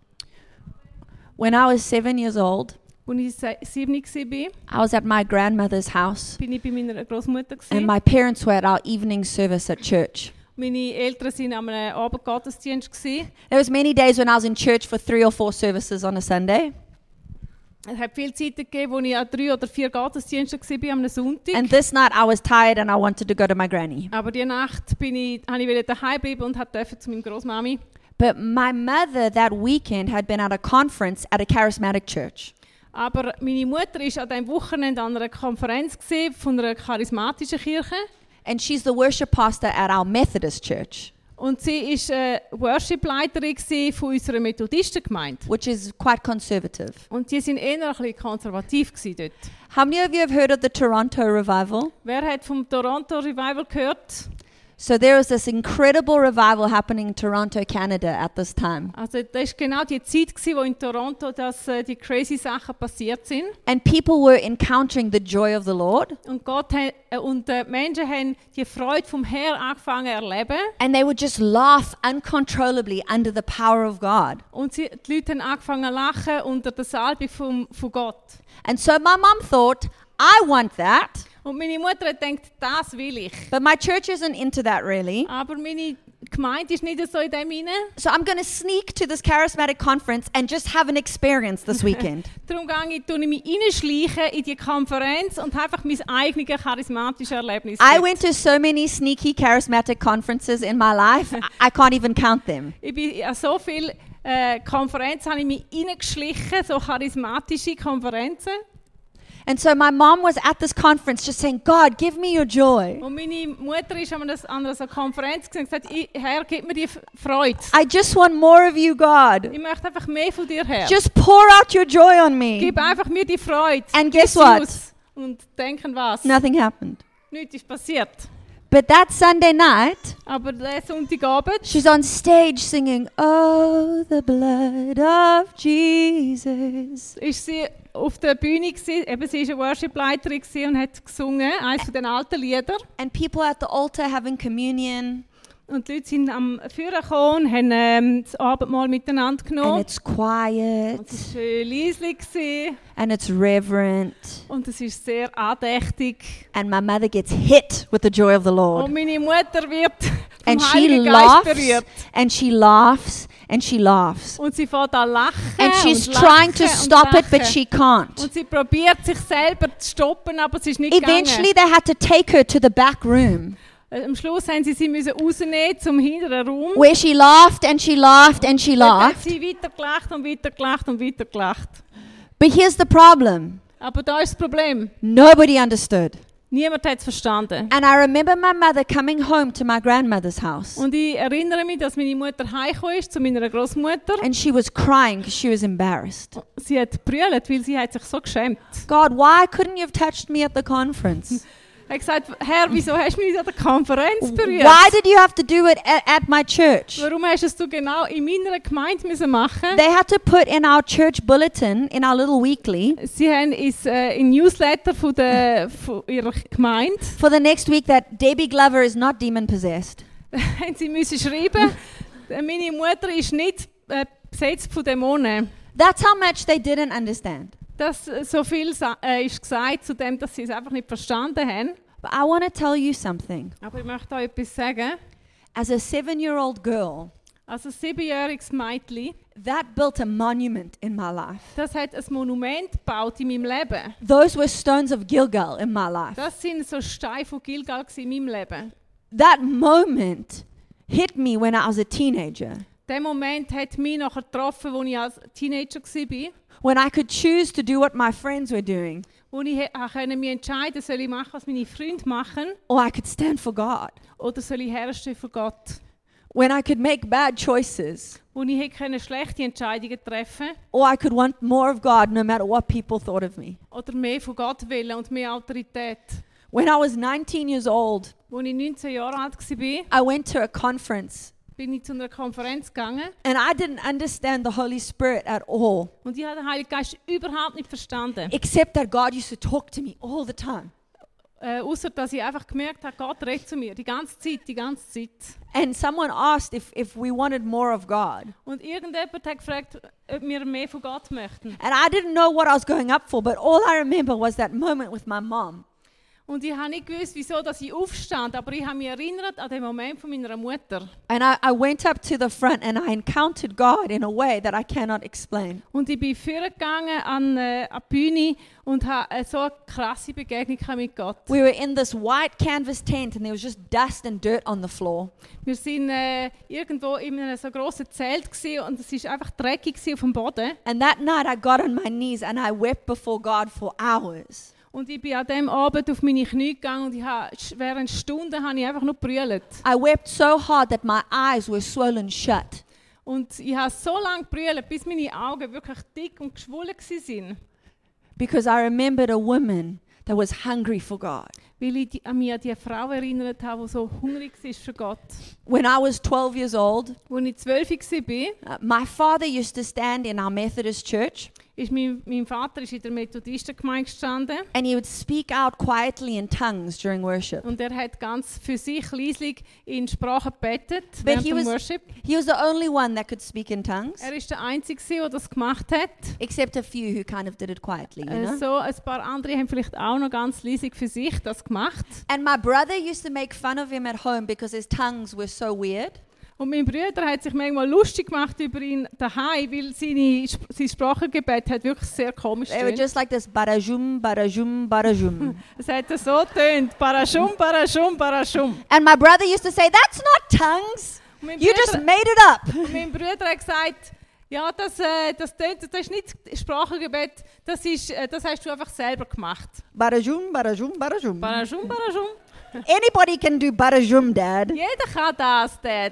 When I was seven years old, Als ich se- sieben war, I was at my grandmother's house, bin ich bei meiner Großmutter. and gewesen. my parents were at our evening service at church. Meine Eltern waren an einem Abendgottesdienst. gewesen. There was many days when I was in church for three or four services on a Sunday, Es hat viele Zeiten gegeben, wo ich an drei oder vier Gottesdiensten war am Sonntag. and this night I was tired and I wanted to go to my granny. Aber die Nacht bin ich, habe ich wieder daheim bleiben und durfte zu meiner Großmami. But my mother that weekend had been at a conference at a charismatic church. Aber meine Mutter war an diesem Wochenende an einer Konferenz gewesen von einer charismatischen Kirche. And she's the worship pastor at our Methodist church, Und sie war äh, Worship-Leiterin gewesen von unserer Methodistengemeinde. which is quite conservative. Und die waren eher ein bisschen konservativ gewesen dort. How many of you have heard of the Toronto revival? Wer hat vom Toronto Revival gehört? So there was this incredible revival happening in Toronto, Canada at this time. Also das war genau die Zeit, gewesen, wo in Toronto dass, äh, die crazy Sachen passiert sind. And people were encountering the joy of the Lord, Und, Gott ha- äh, und äh, die Menschen haben die Freude vom Herrn angefangen zu erleben. and they would just laugh uncontrollably under the power of God. Und sie, die Leute haben angefangen zu lachen unter der Salbung vom, von Gott. And so my mom thought, I want that, Und meine Mutter hat gedacht, das will ich. but my church isn't into that really. Aber meine Gemeinde ist nicht so in dem hinein. So I'm going to sneak to this charismatic conference and just have an experience this weekend. Darum gehe ich, tue ich mich reinschleichen in die Konferenz und habe einfach mein eigenes charismatisches Erlebnis. I dort. went to so many sneaky charismatic conferences in my life, I I can't even count them. Ich bin an so viele äh, Konferenzen habe ich mich reingeschlichen, so charismatische Konferenzen. And so my mom was at this conference just saying, God, give me your joy. Und meine Mutter ist an einer, an einer Konferenz gewesen und gesagt, "Ich- Herr, gib mir die F- Freude. I just want more of you, God. Ich möchte einfach mehr von dir, Herr. Just pour out your joy on me. Gib einfach mir die Freude. And Gib guess sie what? aus. Und denken was? Nothing happened. Nichts ist passiert. But that Sunday night, Aber der Sonntagabend she's on stage singing, Oh, the blood of Jesus. ist sie auf der Bühne gewesen. Eben, sie war eine Worship-Leiterin gewesen und hat gesungen, eines von den alten Liedern. And people at the altar having communion. Und die Leute sind am Führer gekommen und haben ähm, das Abendmahl miteinander And genommen. it's quiet. Und es war schön leislich gewesen. And it's reverent. Und es ist sehr andächtig. And my mother gets hit with the joy of the Und Lord. meine Mutter wird vom And she Heiligen Geist laughs, berührt. and she laughs, and she laughs. Und sie fängt an lachen And she's und trying to lachen und stop it, but lachen. she can't. Und sie probiert sich selber zu stoppen, aber es ist nicht Eventually, gegangen. they had to take her to the back room, Äh, Am Schluss haben sie sie müssen rausnehmen zum hinteren Raum. where she laughed and she laughed and she Dort hat laughed. sie weiter gelacht und weiter gelacht und weiter gelacht. But here's the problem. Aber da ist das Problem. Nobody understood. Niemand hat es verstanden. And I remember my mother coming home to my grandmother's house. Und ich erinnere mich, dass meine Mutter heimgekommen ist zu meiner Großmutter. And she was crying because she was embarrassed. Sie hat brüllt, weil sie hat sich so geschämt. God, why couldn't you have touched me at the conference? Er hat gesagt, Herr, wieso hast du mich nicht an der Konferenz berührt? Why did you have to do it at, at my church? Warum hast du es du genau in meiner Gemeinde müssen machen? They had to put in our church bulletin, in our little weekly, Sie haben ins äh, in Newsletter von, der, von ihrer Gemeinde for the next week that Debbie Glover is not demon possessed. haben sie müssen schreiben, meine Mutter ist nicht äh, besetzt von Dämonen. That's how much they didn't understand. Das äh, so viel sa- äh, ist gesagt zu dem, dass sie es einfach nicht verstanden haben. But I want to tell you something. Aber ich möchte euch etwas sagen. As a seven-year-old girl, Also ein siebenjähriges Mädchen, that built a monument in my life. das hat ein Monument gebaut in meinem Leben. Those were stones of Gilgal in my life. Das sind so Steine von Gilgal in meinem Leben. That moment hit me when I was a teenager, Der Moment hat mich nachher getroffen, als ich als Teenager war, when I could choose to do what my friends were doing, wo ich he- auch können mich entscheiden soll ich machen, was meine Freunde machen, or I could stand for God. oder soll ich herstehen für Gott. When I could make bad choices, Wo ich hätte können schlechte Entscheidungen treffen or I could want more of God no matter what people thought of me. oder mehr von Gott willen und mehr Autorität. When I was nineteen years old, Als ich neunzehn Jahre alt war, I went to a conference bin ich zu einer Konferenz gegangen and I didn't understand the Holy Spirit at all, und ich habe den Heiligen Geist überhaupt nicht verstanden. except that God used to talk to me all the time. Äh, Außer dass ich einfach gemerkt habe, Gott redet zu mir, die ganze Zeit, die ganze Zeit. And someone asked if, if we wanted more of God. Und irgendjemand hat gefragt, ob wir mehr von Gott möchten. And I didn't know what I was going up for, but all I remember was that moment with my mom. Und ich habe nicht gewusst, wieso dass ich aufstand, aber ich habe mich erinnert an den Moment von meiner Mutter. And I, I went up to the front and I encountered God in a way that I cannot explain. Und ich bin vorgegangen an, äh, an die Bühne und habe äh, so eine krasse Begegnung gehabt mit Gott. We were in this white canvas tent and there was just dust and dirt on the floor. Wir waren äh, irgendwo in einem so grossen Zelt gewesen und es war einfach dreckig gewesen auf dem Boden. And that night I got on my knees and I wept before God for hours. Und ich bin an dem Abend auf meine Knie gegangen und ich habe, während Stunden habe ich einfach nur gebrüllt. I wept so hard that my eyes were swollen shut. Und ich habe so lange gebrüllt, bis meine Augen wirklich dick und geschwollen waren. Because I remembered a woman that was hungry for God. Weil ich die, an mich an die Frau erinnert habe, die so hungrig war für Gott. When I was twelve years old, Als ich zwölf war, uh, my father used to stand in our Methodist church ist mein, mein Vater ist in der Methodistengemeinde gestanden and he would speak out quietly in tongues during worship. und er hat ganz für sich leislich in Sprache gebetet But während he dem was- Worship. He was the only one that could speak in tongues, Er ist der Einzige, der das gemacht hat. except a few who kind of did it quietly, you Äh, know? so ein paar andere haben vielleicht auch noch ganz leislich für sich das gemacht. And my brother used to make fun of him at home because his tongues were so weird. Und mein Bruder hat sich manchmal lustig gemacht über ihn daheim, weil seine, Sp- sein Sprachengebet hat wirklich sehr komisch They were tönt. just like this barajum, barajum, barajum. Es hat so tönt, Parashum, Parashum, Parashum. And my brother used to say, "That's not tongues. Und mein You just Bruder, made it up." und mein Bruder hat gesagt, ja, das, äh, das, tönt, das ist nicht Sprachengebet, das, ist, äh, das hast du einfach selber gemacht. Barajum, barajum, barajum. Parashum, Parashum. Anybody can do barajum, Dad. Jeder kann das, Dad.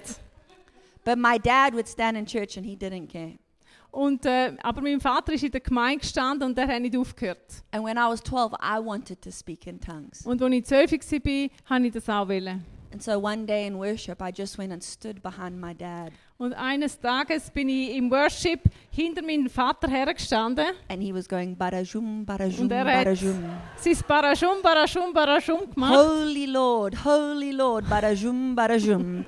But my dad would stand in church and he didn't care. Und, äh, aber mein Vater ist in der Gemeinde gestanden und der hat nicht aufgehört. And when I was twelve, I wanted to speak in tongues. Und als ich zwölf war, habe ich das auch wollen. And so one day in worship, I just went and stood behind my dad. Und eines Tages bin ich im Worship hinter meinem Vater hergestanden. And he was going barajum, barajum, Und er hat barajum. sein Parashum, Parashum, Parashum gemacht. Holy Lord, holy Lord, barajum, barajum.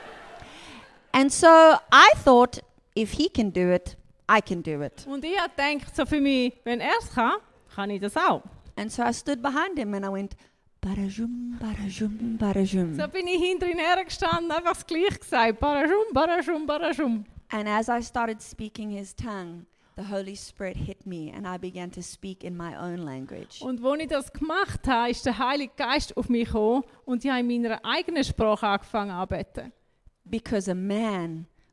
And so I thought, if he can do it, I can do it. Und ich habe gedacht, so für mich, wenn er es kann, kann ich das auch. And so I stood behind him and I went, barajum, barajum, barajum. So bin ich hinter ihn hergestanden, einfach das Gleiche gesagt. Parashum, Parashum, Parashum. And as I started speaking his tongue, the Holy Spirit hit me and I began to speak in my own language. Und als ich das gemacht habe, ist der Heilige Geist auf mich gekommen und ich habe in meiner eigenen Sprache angefangen anzubeten. Because a man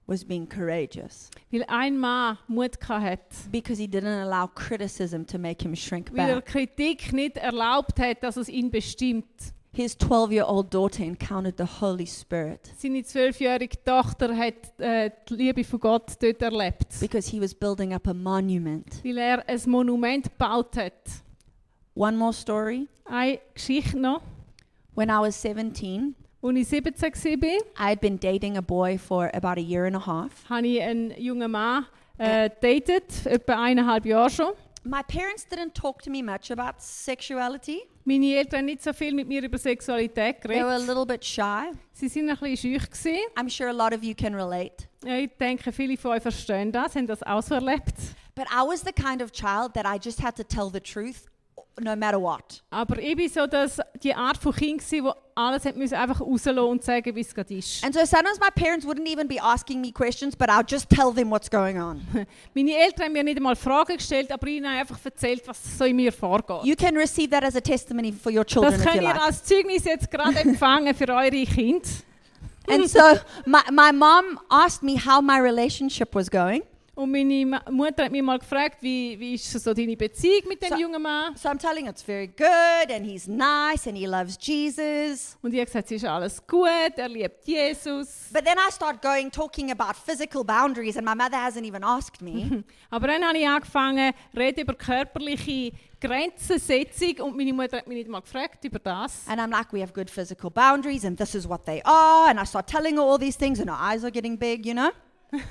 was being courageous Weil ein Mann Mut hatte. because he didn't allow criticism to make him shrink Weil er back. Kritik nicht erlaubt hat, dass es ihn bestimmt. His twelve-year-old daughter encountered the Holy Spirit Seine zwölfjährige Tochter hat äh, die Liebe von Gott dort erlebt. because he was building up a monument. Weil er ein Monument gebaut hat. One more story. Eine Geschichte noch. When I was seventeen, Als ich siebzehn war, I had been dating a boy for about a year and a half. habe ich einen jungen Mann äh, datet, etwa eineinhalb Jahre schon. My parents didn't talk to me much about sexuality. Meine Eltern haben nicht so viel mit mir über Sexualität They were a geredet. little bit shy. Sie waren ein bisschen schüch gewesen. I'm sure a lot of you can relate. Ja, ich denke, viele von euch verstehen das, haben das auch so erlebt. But I was the kind of child that I just had to tell the truth no matter what. Aber ich bin so dass die Art von Kind gsi, wo alles hat müssen einfach rauslassen und sagen, wie es gerade ist. And so sometimes my parents wouldn't even be asking me questions, but I'll just tell them what's going on. Meine Eltern haben mir nicht einmal Fragen gestellt, aber ihnen einfach erzählt, was so in mir vorgeht. You can receive that as a testimony for your children Das if you könnt ihr like. als Zeugnis jetzt gerade empfangen für eure Kinder. And so my, my mom asked me how my relationship was going. Und meine Ma- Mutter hat mich mal gefragt, wie, wie ist so deine Beziehung mit dem So- jungen Mann? So I'm telling her it's very good and he's nice and he loves Jesus. Und ich habe gesagt, es ist alles gut, er liebt Jesus. But then I start going talking about physical boundaries and my mother hasn't even asked me. Aber dann habe ich angefangen, reden über körperliche Grenzensetzung und meine Mutter hat mich nicht mal gefragt über das. And I'm like, we have good physical boundaries and this is what they are. And I start telling her all these things and her eyes are getting big, you know.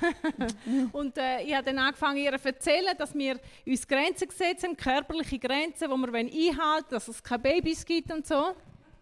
Und äh, ich habe dann angefangen, ihr zu erzählen, dass wir uns Grenzen gesetzt haben, körperliche Grenzen, die wir einhalten wollen, dass es keine Babys gibt und so.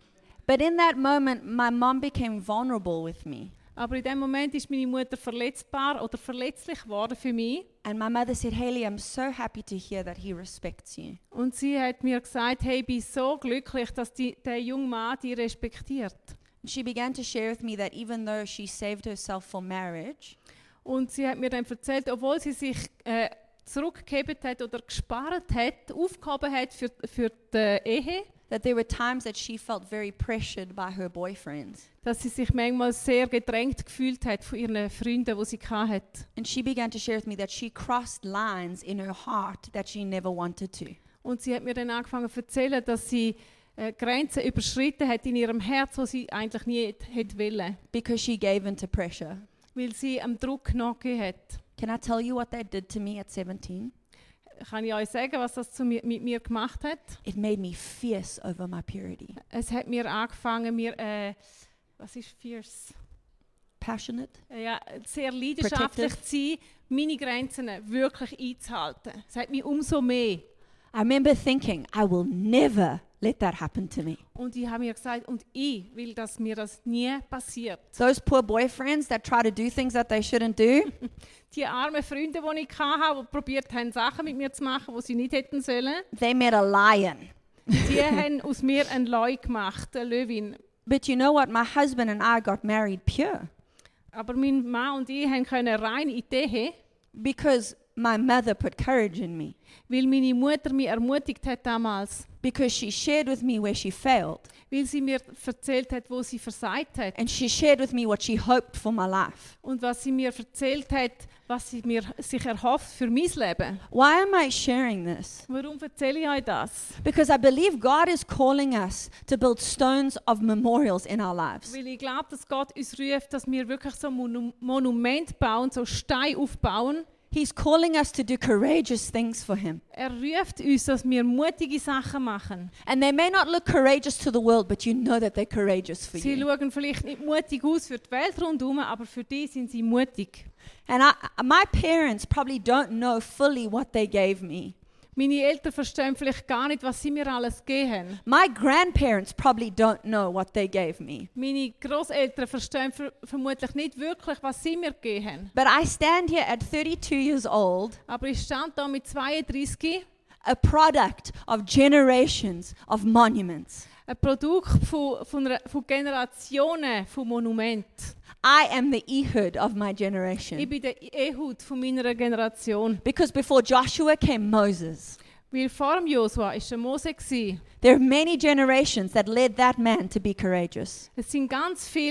But in that moment, my mom became vulnerable with me. Aber in dem Moment ist meine Mutter verletzbar oder verletzlich geworden für mich. And my mother said, Haley, I'm so happy to hear that he respects you. Und sie hat mir gesagt, hey, ich bin so glücklich, dass die, der junge Mann dich respektiert. And she began to share with me that even though she saved herself for marriage, Und sie hat mir dann erzählt, obwohl sie sich äh, zurückgegeben hat oder gespart hat, aufgehoben hat für, für die Ehe, that there were times that she felt very pressured by her boyfriends. dass sie sich manchmal sehr gedrängt gefühlt hat von ihren Freunden, die sie hatte. And she began to share with me that she crossed lines in her heart that she never wanted to. Und sie hat mir dann angefangen zu erzählen, dass sie äh, Grenzen überschritten hat in ihrem Herz, die sie eigentlich nie hätte wollen, Because she gave into pressure. weil sie am Druck nachgegeben hat. Can I tell you what that did to me at seventeen? Kann ich euch sagen, was das zu mir, mit mir gemacht hat? It made me fierce over my purity. Es hat mir angefangen, mir, äh, was ist fierce? Passionate? Äh, Ja, sehr leidenschaftlich Protective. zu sein, meine Grenzen wirklich einzuhalten. Es hat mich umso mehr. I remember thinking, I will never let that happen to me. Und ich habe mir gesagt, und ich will, dass mir das nie passiert. Those poor boyfriends that try to do things that they shouldn't do, Die armen Freunde, die ich hatte, die probiert haben, Sachen mit mir zu machen, die sie nicht hätten sollen, they met a lion. die haben aus mir ein Leu gemacht, eine Löwin. But you know what? My husband and I got married pure Aber mein Mann und ich haben können rein in die Ehe, because my mother put courage in me. weil meine Mutter mich ermutigt hat damals. Because she shared with me where she failed. Weil sie mir erzählt hat, wo sie versagt hat. And she shared with me what she hoped for my life. Und was sie mir erzählt hat, was sie mir sich erhofft für mein Leben. Why am I sharing this? Warum erzähle ich euch das? Because I believe God is calling us to build stones of memorials in our lives. Weil ich glaube, dass Gott uns ruft, dass wir wirklich so ein Monu- Monument bauen, so Steine aufbauen. He's calling us to do courageous things for Him. Er ruft uns, dass wir mutige Sachen machen. And they may not look courageous to the world, but you know that they're courageous for Sie you. schauen vielleicht nicht mutig aus für die Welt rundherum, aber für die sind sie mutig. And I, my parents probably don't know fully what they gave me. Meine Eltern verstehen vielleicht gar nicht, was sie mir alles gegeben haben. My grandparents probably don't know what they gave me. Meine Großeltern verstehen ver vermutlich nicht wirklich, was sie mir gegeben haben. But I stand here at thirty-two years old, Aber ich stand da mit zweiunddreißig, a product of generations of monuments. ein Produkt von, von, einer, von Generationen von Monumenten. I am the Ehud of my Ich generation. bin der Ehud von meiner Generation. Because before Joshua came Moses. Weil vor dem Josua war der Mose. gewesen. There are many generations that led that man to be courageous. Es sind ganz viele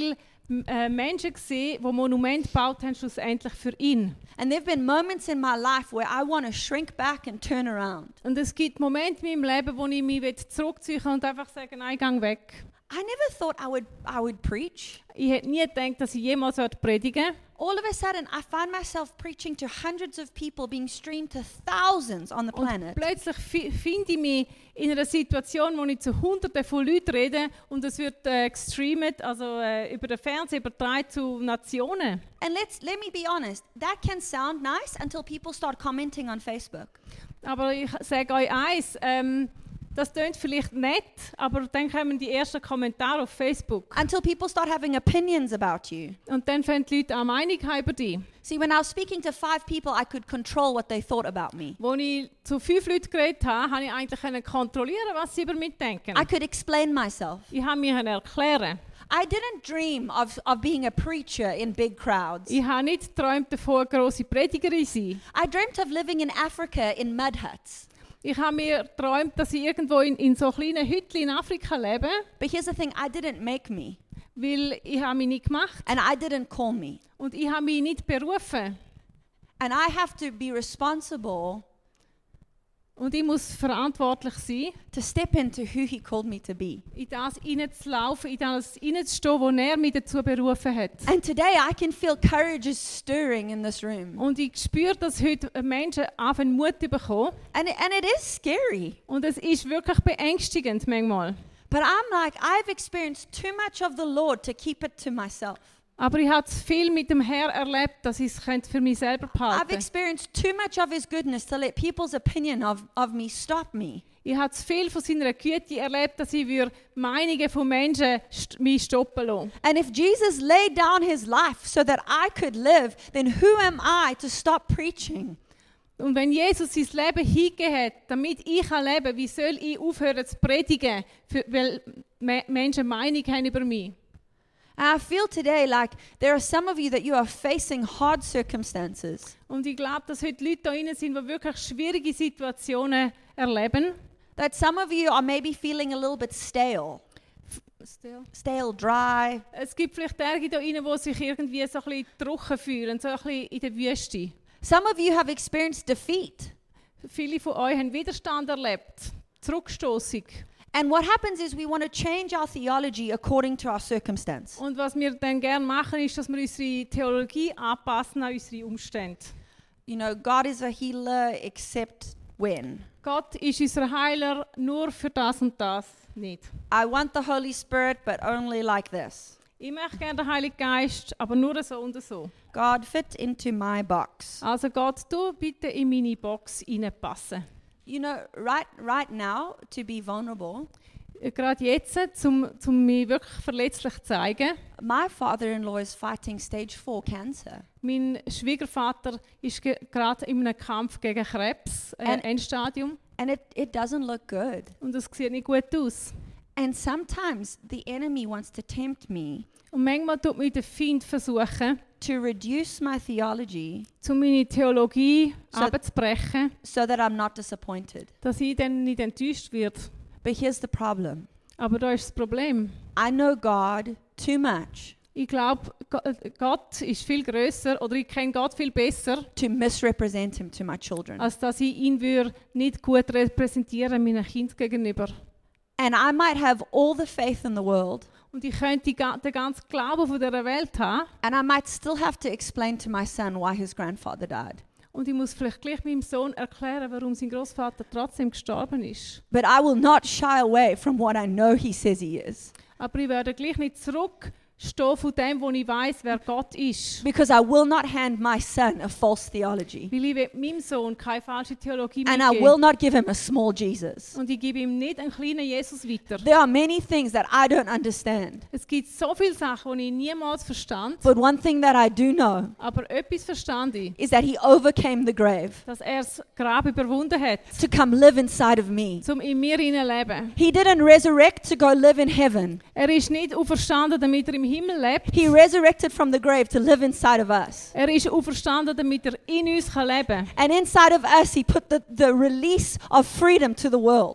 m- äh, Menschen gesehen, die Monumente gebaut haben, schlussendlich für ihn. And there have been moments in my life where I want to shrink back and turn around. Und es gibt Momente in meinem Leben, wo ich mich zurückziehen will und einfach sagen, nein, gang weg. I never thought I would I would preach. Ich hätte nie gedacht, dass ich jemals predigen würde. All of a sudden, I find myself preaching to hundreds of people being streamed to thousands on the Und planet. plötzlich fi- finde ich mich in einer Situation, wo ich zu Hunderten von Leuten rede und es wird äh, gestreamt, also äh, über den Fernseher übertragen zu Nationen. And let's let me be honest, that can sound nice until people start commenting on Facebook. Aber ich sage euch eins, ähm, das klingt vielleicht nett, aber dann kommen die ersten Kommentare auf Facebook. Until people start having opinions about you. Und dann fangen die Leute eine Meinung haben über dich. See, when I was speaking to five people, I could control what they thought about me. Als ich zu fünf Leuten geredet habe, konnte ich eigentlich können kontrollieren, was sie über mich denken. I could explain myself. Ich habe mich erklären. I didn't dream of, of being a preacher in big crowds. Ich habe nicht geträumt davon, eine grosse Predigerin zu sein. I dreamt of living in Africa in mud huts. Ich habe mir geträumt, dass ich irgendwo in, in so kleinen Hütchen in Afrika lebe, But here's the thing, I didn't make me. weil ich habe mich nicht gemacht And I didn't call me. und ich habe mich nicht berufen. And I have to be responsible Und ich muss verantwortlich sein, to step into who he called me to be. in das hineinzulaufen, in das hineinzustehen, wo er mich dazu berufen hat. And today I can feel courage is stirring in this room. Und ich spüre, dass heute Menschen anfangen Mut bekommen. And it, and it is scary. Und es ist wirklich beängstigend manchmal. But I'm like, I've experienced too much of the Lord to keep it to myself. Aber ich habe zu viel mit dem Herrn erlebt, dass ich es für mich selber I've behalten. experienced too much of his goodness to let people's opinion of, of me stop me. Ich habe zu viel von seiner Güte erlebt, dass ich würde Meinungen von Menschen st- mich stoppen lassen. And if Jesus laid down his life so that I could live, then who am I to stop preaching? Und wenn Jesus sein Leben hingegeben hat, damit ich kann leben kann, wie soll ich aufhören zu predigen, für, weil me- Menschen Meinung haben über mich? And I feel today like there are some of you that you are facing hard circumstances. Und ich glaube, dass heute Leute da drin sind, die wirklich schwierige Situationen erleben. That some of you are maybe feeling a little bit stale. Stale, dry. Es gibt vielleicht Tage da drin, die sich irgendwie so ein bisschen trocken fühlen, so ein bisschen in der Wüste. Some of you have experienced defeat. Viele von euch haben Widerstand erlebt, Zurückstoßung. And what happens is we want to change our theology according to our circumstance. Und was wir dann gerne machen, ist, dass wir unsere Theologie anpassen an unsere Umstände. You know, God is a healer except when. Gott ist unser Heiler nur für das und das nicht. I want the Holy Spirit, but only like this. Ich möchte gerne den Heiligen Geist, aber nur so und so. God, fit into my box. Also Gott, du bitte in meine Box reinpassen. You know, right, right now, to be vulnerable, Gerade jetzt, um, um mich wirklich verletzlich zu zeigen. my father-in-law is fighting stage four cancer. Mein Schwiegervater ist ge- gerade in einem Kampf gegen Krebs, äh, And- Endstadium. And it, it doesn't look good. Und das sieht nicht gut aus. And sometimes the enemy wants to tempt me Und manchmal tut mich der Feind versuchen, to reduce my theology um meine Theologie So- abzubrechen, so that I'm not disappointed. dass ich dann nicht enttäuscht werde. But here's the problem. Aber da ist das Problem. I know God too much Ich glaube, Gott ist viel grösser oder ich kenne Gott viel besser, to misrepresent him to my children. als dass ich ihn würde nicht gut repräsentieren meinen Kindern gegenüber. And I might have all the faith in the world, Und ich könnte die ga- den ganzen Glauben von dieser Welt haben and I might still have to explain to my son why his grandfather died. und ich muss vielleicht gleich meinem Sohn erklären, warum sein Großvater trotzdem gestorben ist. But I will not shy away from what I know he says he is, Aber ich werde gleich nicht zurückstehen von dem, wo ich weiß, wer Gott ist. because I will not hand my son a false theology, Weil ich will meinem Sohn keine falsche Theologie and I will mitgeben. not give him a small Jesus. Und ich gebe ihm nicht einen kleinen Jesus weiter. There are many things that I don't understand, Es gibt so viele Sachen, die ich niemals verstand. but one thing that I do know Aber etwas verstand ich, is that he overcame the grave dass er das Grab überwunden hat, to come live inside of me. um in mir zu leben. He didn't resurrect to go live in heaven. Er ist nicht auferstanden, damit er im Himmel lebt. He resurrected from the grave to live inside of us. Er ist auferstanden, damit er in uns kann leben kann. And inside of us, he put the, the release of freedom to the world.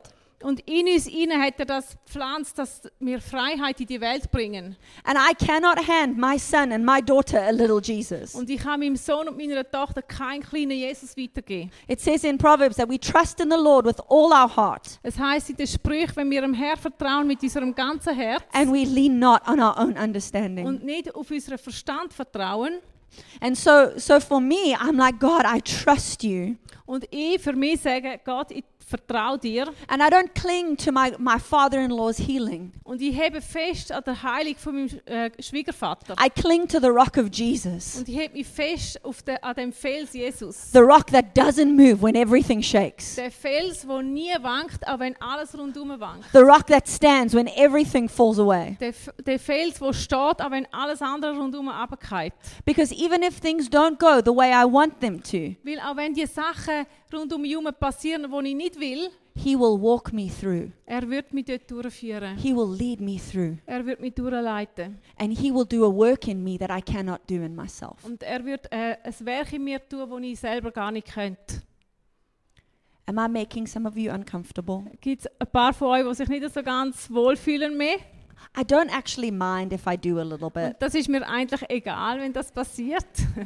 Und in uns innen hat er das gepflanzt, dass wir Freiheit in die Welt bringen. And I cannot hand my son and my daughter a little Jesus. Und ich kann meinem Sohn und meiner Tochter keinen kleinen Jesus weitergeben. It says in Proverbs that we trust in the Lord with all our heart Es heisst in den Sprüchen, wenn wir dem Herrn vertrauen mit unserem ganzen Herz and we lean not on our own understanding. und nicht auf unseren Verstand vertrauen. And so, so for me, I'm like, God, I trust you. Und ich für mich sage, Gott, ich vertraue dir. And I don't cling to my, my father-in-law's healing. Und ich hebe fest an der Heilung von meinem äh, Schwiegervater. I cling to the rock of Jesus, Und ich hebe mich fest auf den, an dem Fels Jesus. the rock that doesn't move when everything shakes, Der Fels, der nie wankt, auch wenn alles rundum wankt. the rock that stands when everything falls away. Der, F- der Fels, der steht, auch wenn alles andere rundum runterfällt. Because even if things don't go the way I want them to, Weil auch wenn die Sachen rundum herum passieren, die ich nicht will, He will walk me through. er wird mich dort durchführen. He will lead me through. Er wird mich durchleiten. And He will do a work in me that I cannot do in myself. Und er wird äh, ein Werk in mir tun, das ich selber gar nicht könnte. Am I making some of you uncomfortable? Gibt es ein paar von euch, die sich nicht so ganz wohlfühlen mehr? I don't actually mind if I do a little bit. Und das ist mir eigentlich egal, wenn das passiert.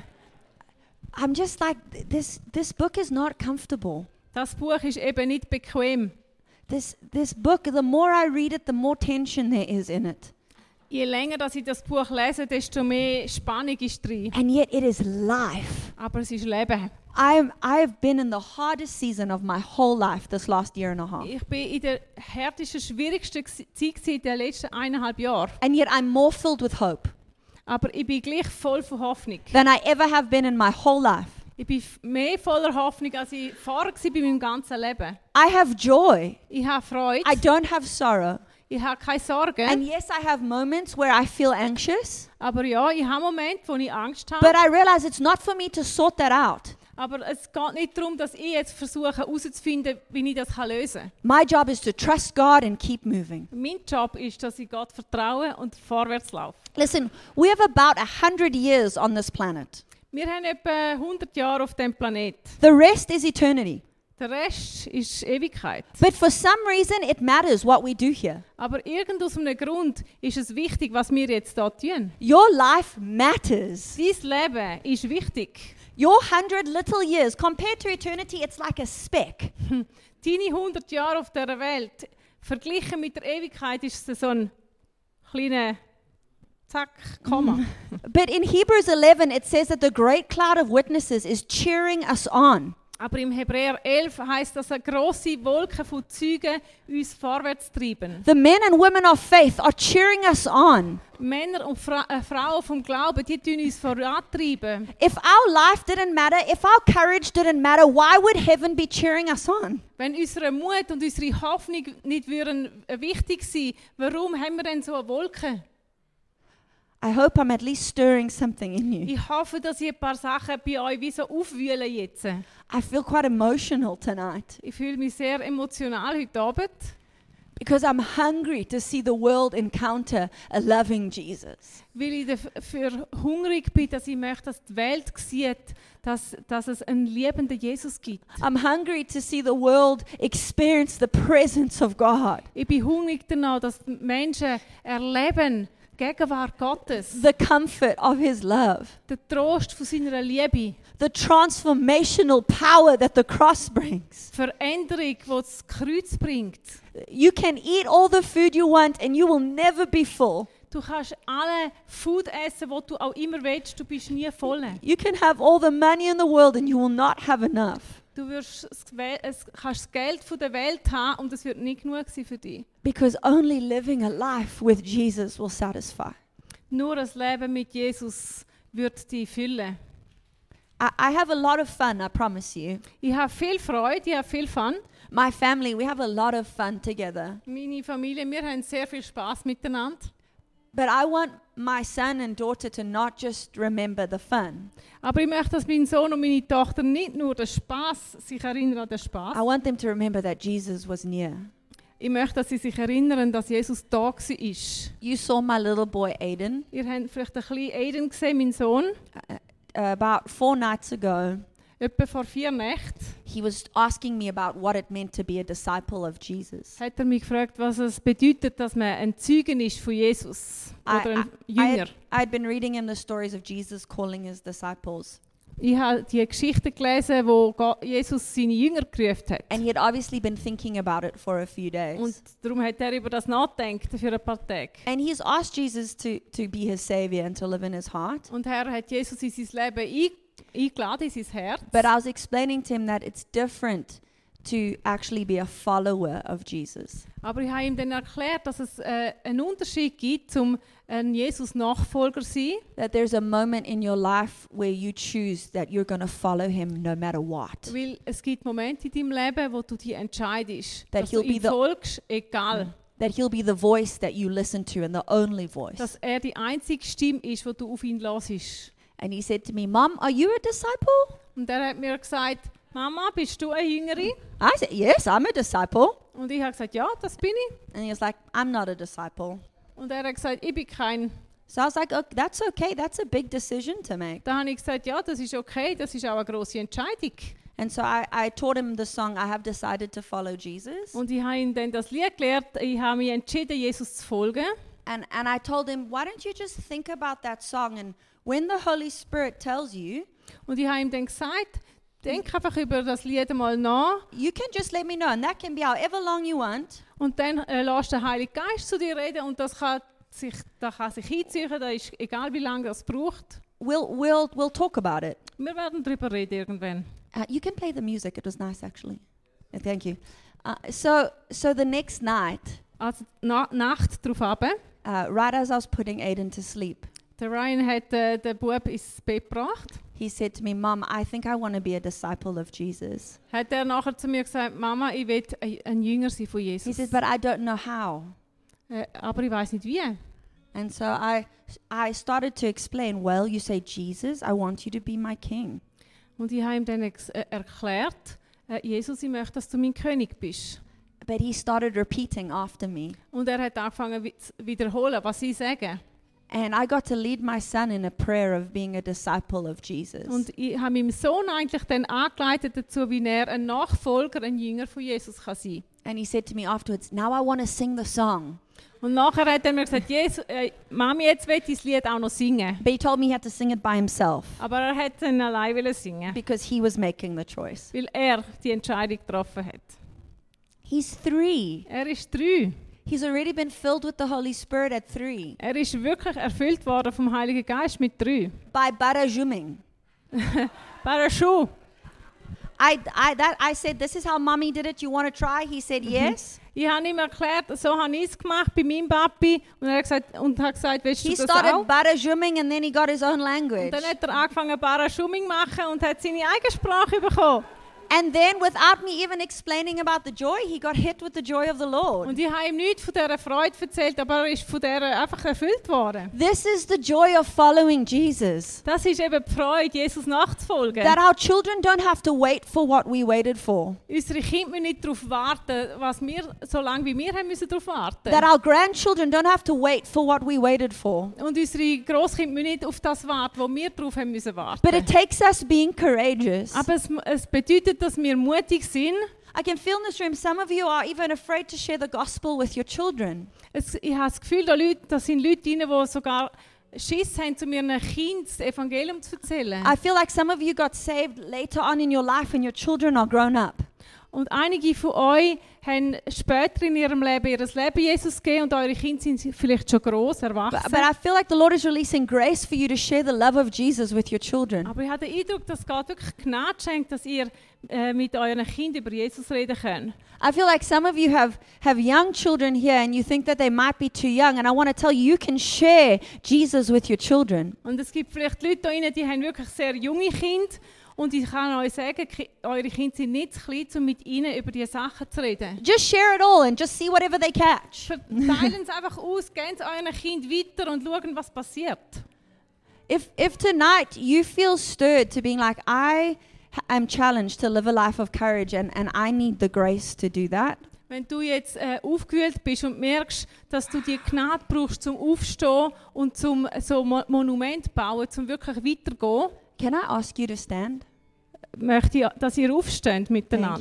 I'm just like, this, this book is not comfortable. Das Buch ist eben nicht bequem. This, this book, the more I read it, the more tension there is in it. Je länger dass ich das Buch lese, desto mehr Spannung ist drin. And yet it is life. Aber es ist Leben. I'm, I've been in the hardest season of my whole life this last year and a half. Ich bin in der härtesten, schwierigsten Gsi- Zeit in den letzten eineinhalb Jahren. And yet I'm more filled with hope Aber ich bin gleich voll von Hoffnung. than I ever have been in my whole life. Ich bin f- mehr voller Hoffnung, als ich vorher war bei meinem ganzen Leben. I have joy. Ich habe Freude, I don't have sorrow. ich habe keine Sorgen. And yes, I have moments where I feel anxious, Aber ja, ich habe Momente, wo ich Angst habe. but I realize it's not for me to sort that out. Aber es geht nicht darum, dass ich jetzt versuche herauszufinden, wie ich das lösen kann. My job is to trust God and keep moving. Mein Job ist, dass ich Gott vertraue und vorwärts laufe. Listen, we have about a hundred years on this planet. Wir haben etwa hundert Jahre auf dem Planet. The rest is eternity. Der Rest ist Ewigkeit. But for some reason, it matters what we do here. Aber irgend aus einem Grund ist es wichtig, was wir jetzt hier tun. Your life matters. Dein Leben ist wichtig. Your hundred little years, compared to eternity, it's like a speck. Deine hundert Jahre auf dieser Welt, verglichen mit der Ewigkeit, ist es so ein kleiner Zack, Komma. But in Hebrews eleven, it says that the great cloud of witnesses is cheering us on. Aber im Hebräer elf heißt das, eine grosse Wolke von Zeugen uns vorwärts treiben. The men and women of faith are cheering us on. Männer und Fra äh, Frauen vom Glauben, die tun uns vorantreiben. If our life didn't matter, if our courage didn't matter, why would heaven be cheering us on? Wenn unsere Mut und unsere Hoffnung nicht würden äh, wichtig sein, warum haben wir denn so eine Wolke? I hope I'm at least stirring something in you. Ich hoffe, dass ich ein paar Sachen bei euch wie so aufwühlen jetzt. I feel quite emotional tonight Ich fühle mich sehr emotional heute Abend, because I'm hungry to see the world encounter a loving Jesus. weil ich dafür hungrig bin, dass ich möchte, dass die Welt sieht, dass, dass es einen liebenden Jesus gibt. I'm hungry to see the world experience the presence of God, Ich bin hungrig danach, dass die Menschen erleben, die Gegenwart Gottes, the comfort of His love, den Trost von seiner Liebe, the transformational power that the cross brings. die Veränderung, die das Kreuz bringt. You can eat all the food you want and you will never be full. Du kannst alle Food essen, was du auch immer willst, du bist nie voll. You can have all the money in the world and you will not have enough. Du wirst das, We- es, kannst das Geld von der Welt haben und es wird nicht genug sein für dich. Because only living a life with Jesus will satisfy. Nur das Leben mit Jesus wird dich füllen. I, I have a lot of fun, I promise you. Ich habe viel Freude, ich habe viel Fun. My family, we have a lot of fun together. Meine Familie, wir haben sehr viel Spaß miteinander. But I want my son and daughter to not just remember the fun. Aber ich möchte, dass mein Sohn und meine Tochter nicht nur den Spaß sich erinnern an den Spaß. I want them to remember that Jesus was near. Ich möchte, dass sie sich erinnern, dass Jesus da war. You saw my little boy Aiden Ihr habt vielleicht ein bisschen Aiden gesehen, mein Sohn. uh, uh, about four nights ago. etwa vor vier Nächten, he was asking me about what it meant to be a disciple of Jesus. hat er mich gefragt, was es bedeutet, dass man ein Zeugen ist von Jesus oder ein I, I, Jünger. had, I had been reading him the stories of Jesus calling his disciples. Ich habe die Geschichte gelesen, wo Ga- Jesus seine Jünger gerufen hat. And he had obviously been thinking about it for a few days. Und darum hat er über das nachgedacht für ein paar Tage. And he's asked Jesus to, to be his savior and to live in his heart. Und er hat Jesus in sein Leben ein- eingeladen, in sein Herz. But I was explaining to him that it's different to actually be a follower of Jesus. Aber ich habe ihm dann erklärt, dass es äh, einen Unterschied gibt, um ein Jesus-Nachfolger zu sein. That there's a moment in your life where you choose that you're going to follow him no matter what. Weil es gibt Momente in deinem Leben, wo du dich entscheidest, That dass du he'll be ihm the- folgst, egal. That he'll be the voice that you listen to and the only voice. Dass er die einzige Stimme ist, wo du auf ihn hörst. And he said to me, Mom, are you a disciple? Und er hat mir gesagt, Mama, bist du eine Jüngerin? I said, yes, I'm a disciple. Und ich habe gesagt, ja, das bin ich. And he was like, I'm not a disciple. Und er hat gesagt, ich bin kein. So I was like, okay, that's okay. That's a big decision to make. Da habe ich gesagt, ja, das ist okay, das ist auch eine grosse Entscheidung. And so I, I taught him the song, I have decided to follow Jesus. Und ich habe ihm dann das Lied gelehrt, ich habe mich entschieden, Jesus zu folgen. And, and I told him, why don't you just think about that song? And when the Holy Spirit tells you, Und ich habe ihm dann gesagt, denk einfach über das Lied mal nach you can just let me know. And that can be however long you want. und dann äh, lass den Heiligen Geist zu dir reden und das kann sich, das kann sich einziehen, das ist egal wie lange das braucht. We'll, we'll, we'll talk about it. Wir werden darüber reden irgendwann. Uh, you can play the music. It was nice, actually. Uh, thank you. Uh, so, so the next night, Also na, Nacht darauf runter, uh, right as I was putting Aiden to sleep, der Ryan hat äh, den Bub ins Bett gebracht. he said to me, Mom, I think I want to be a disciple of Jesus. Hat er nachher zu mir gesagt, Mama, ich will ein, ein Jünger sein von He Jesus. said, but I don't know how. Äh, aber ich weiß nicht wie. And so I, I started to explain, well, you say, Jesus, I want you to be my king. Und ich habe ihm dann ex- äh, erklärt, äh, Jesus, ich möchte, dass du mein König bist. But he started repeating after me. Und er hat angefangen wi- zu wiederholen, was ich sage. And I got to lead my son in a prayer of being a disciple of Jesus. Und ich habe meinem Sohn eigentlich dann angeleitet dazu, wie er ein Nachfolger, ein Jünger von Jesus kann sein. And he said to me afterwards, now I want to sing the song. Und nachher hat er mir gesagt, Jesus, äh, Mami, jetzt will ich das Lied auch noch singen. But he told me he had to sing it by himself Aber er hat dann allein wollen singen, because he was making the choice. weil er die Entscheidung getroffen hat. He's three. Er ist drei. He's already been filled with the Holy Spirit at three Er ist wirklich erfüllt worden vom Heiligen Geist mit drei. by Barajuming. Parachute. I, I, that, I said, this is how mommy did it. You want to try? He said, yes. Ich habe ihm erklärt, so habe ich es gemacht bei meinem Papi. Und er hat gesagt, und hat gesagt, willst du He das auch? started Barajuming and then he got his own language. Und dann hat er angefangen, Parachute zu machen und hat seine eigene Sprache bekommen. And then, without me even explaining about the joy, he got hit with the joy of the Lord. Und ich habe ihm nichts von dieser Freude erzählt, aber er ist von dieser einfach erfüllt worden. This is the joy of following Jesus. Das ist eben die Freude, Jesus nachzufolgen. That our children don't have to wait for what we waited for. Unsere Kinder müssen nicht darauf warten, was wir, so lange wie wir haben müssen darauf warten. That our grandchildren don't have to wait for what we waited for. Und unsere Grosskinder müssen nicht auf das warten, wo wir darauf haben müssen warten. But it takes us being courageous. Aber es, es bedeutet, dass wir mutig sind. I can feel in this room, some of you are even afraid to share the gospel with your children. Es, ich habe das Gefühl, da, Leute, da sind Leute drin, die sogar Schiss haben, zu ihren Kindern das Evangelium zu erzählen. I feel like some of you got saved later on in your life when your children are grown up. Und einige von euch haben später in ihrem Leben ihr Leben Jesus gegeben und eure Kinder sind vielleicht schon gross, erwachsen. But, but I feel like the Lord is releasing grace for you to share the love of Jesus with your children. Aber ich habe den Eindruck, dass Gott wirklich Gnade schenkt, dass ihr äh, mit euren Kindern über Jesus reden könnt. I feel like some of you have, have young children here and you think that they might be too young. And I want to tell you, you can share Jesus with your children. Und es gibt vielleicht Leute da drinnen, die haben wirklich sehr junge Kinder. Und ich kann euch sagen, ki- eure Kinder sind nicht zu klein, um mit ihnen über diese Sachen zu reden. Just share it all and just see whatever they catch. Verteilen es einfach aus, gehen es euren Kind weiter und schauen, was passiert. If, if tonight you feel stirred to being like, I am challenged to live a life of courage and, and I need the grace to do that, Wenn du jetzt äh, aufgewühlt bist und merkst, dass du die Gnade brauchst zum Aufstehen und zum so Mo Monument bauen, zum wirklich weitergehen, can I ask you to stand? möchte ich, dass ihr aufsteht miteinander.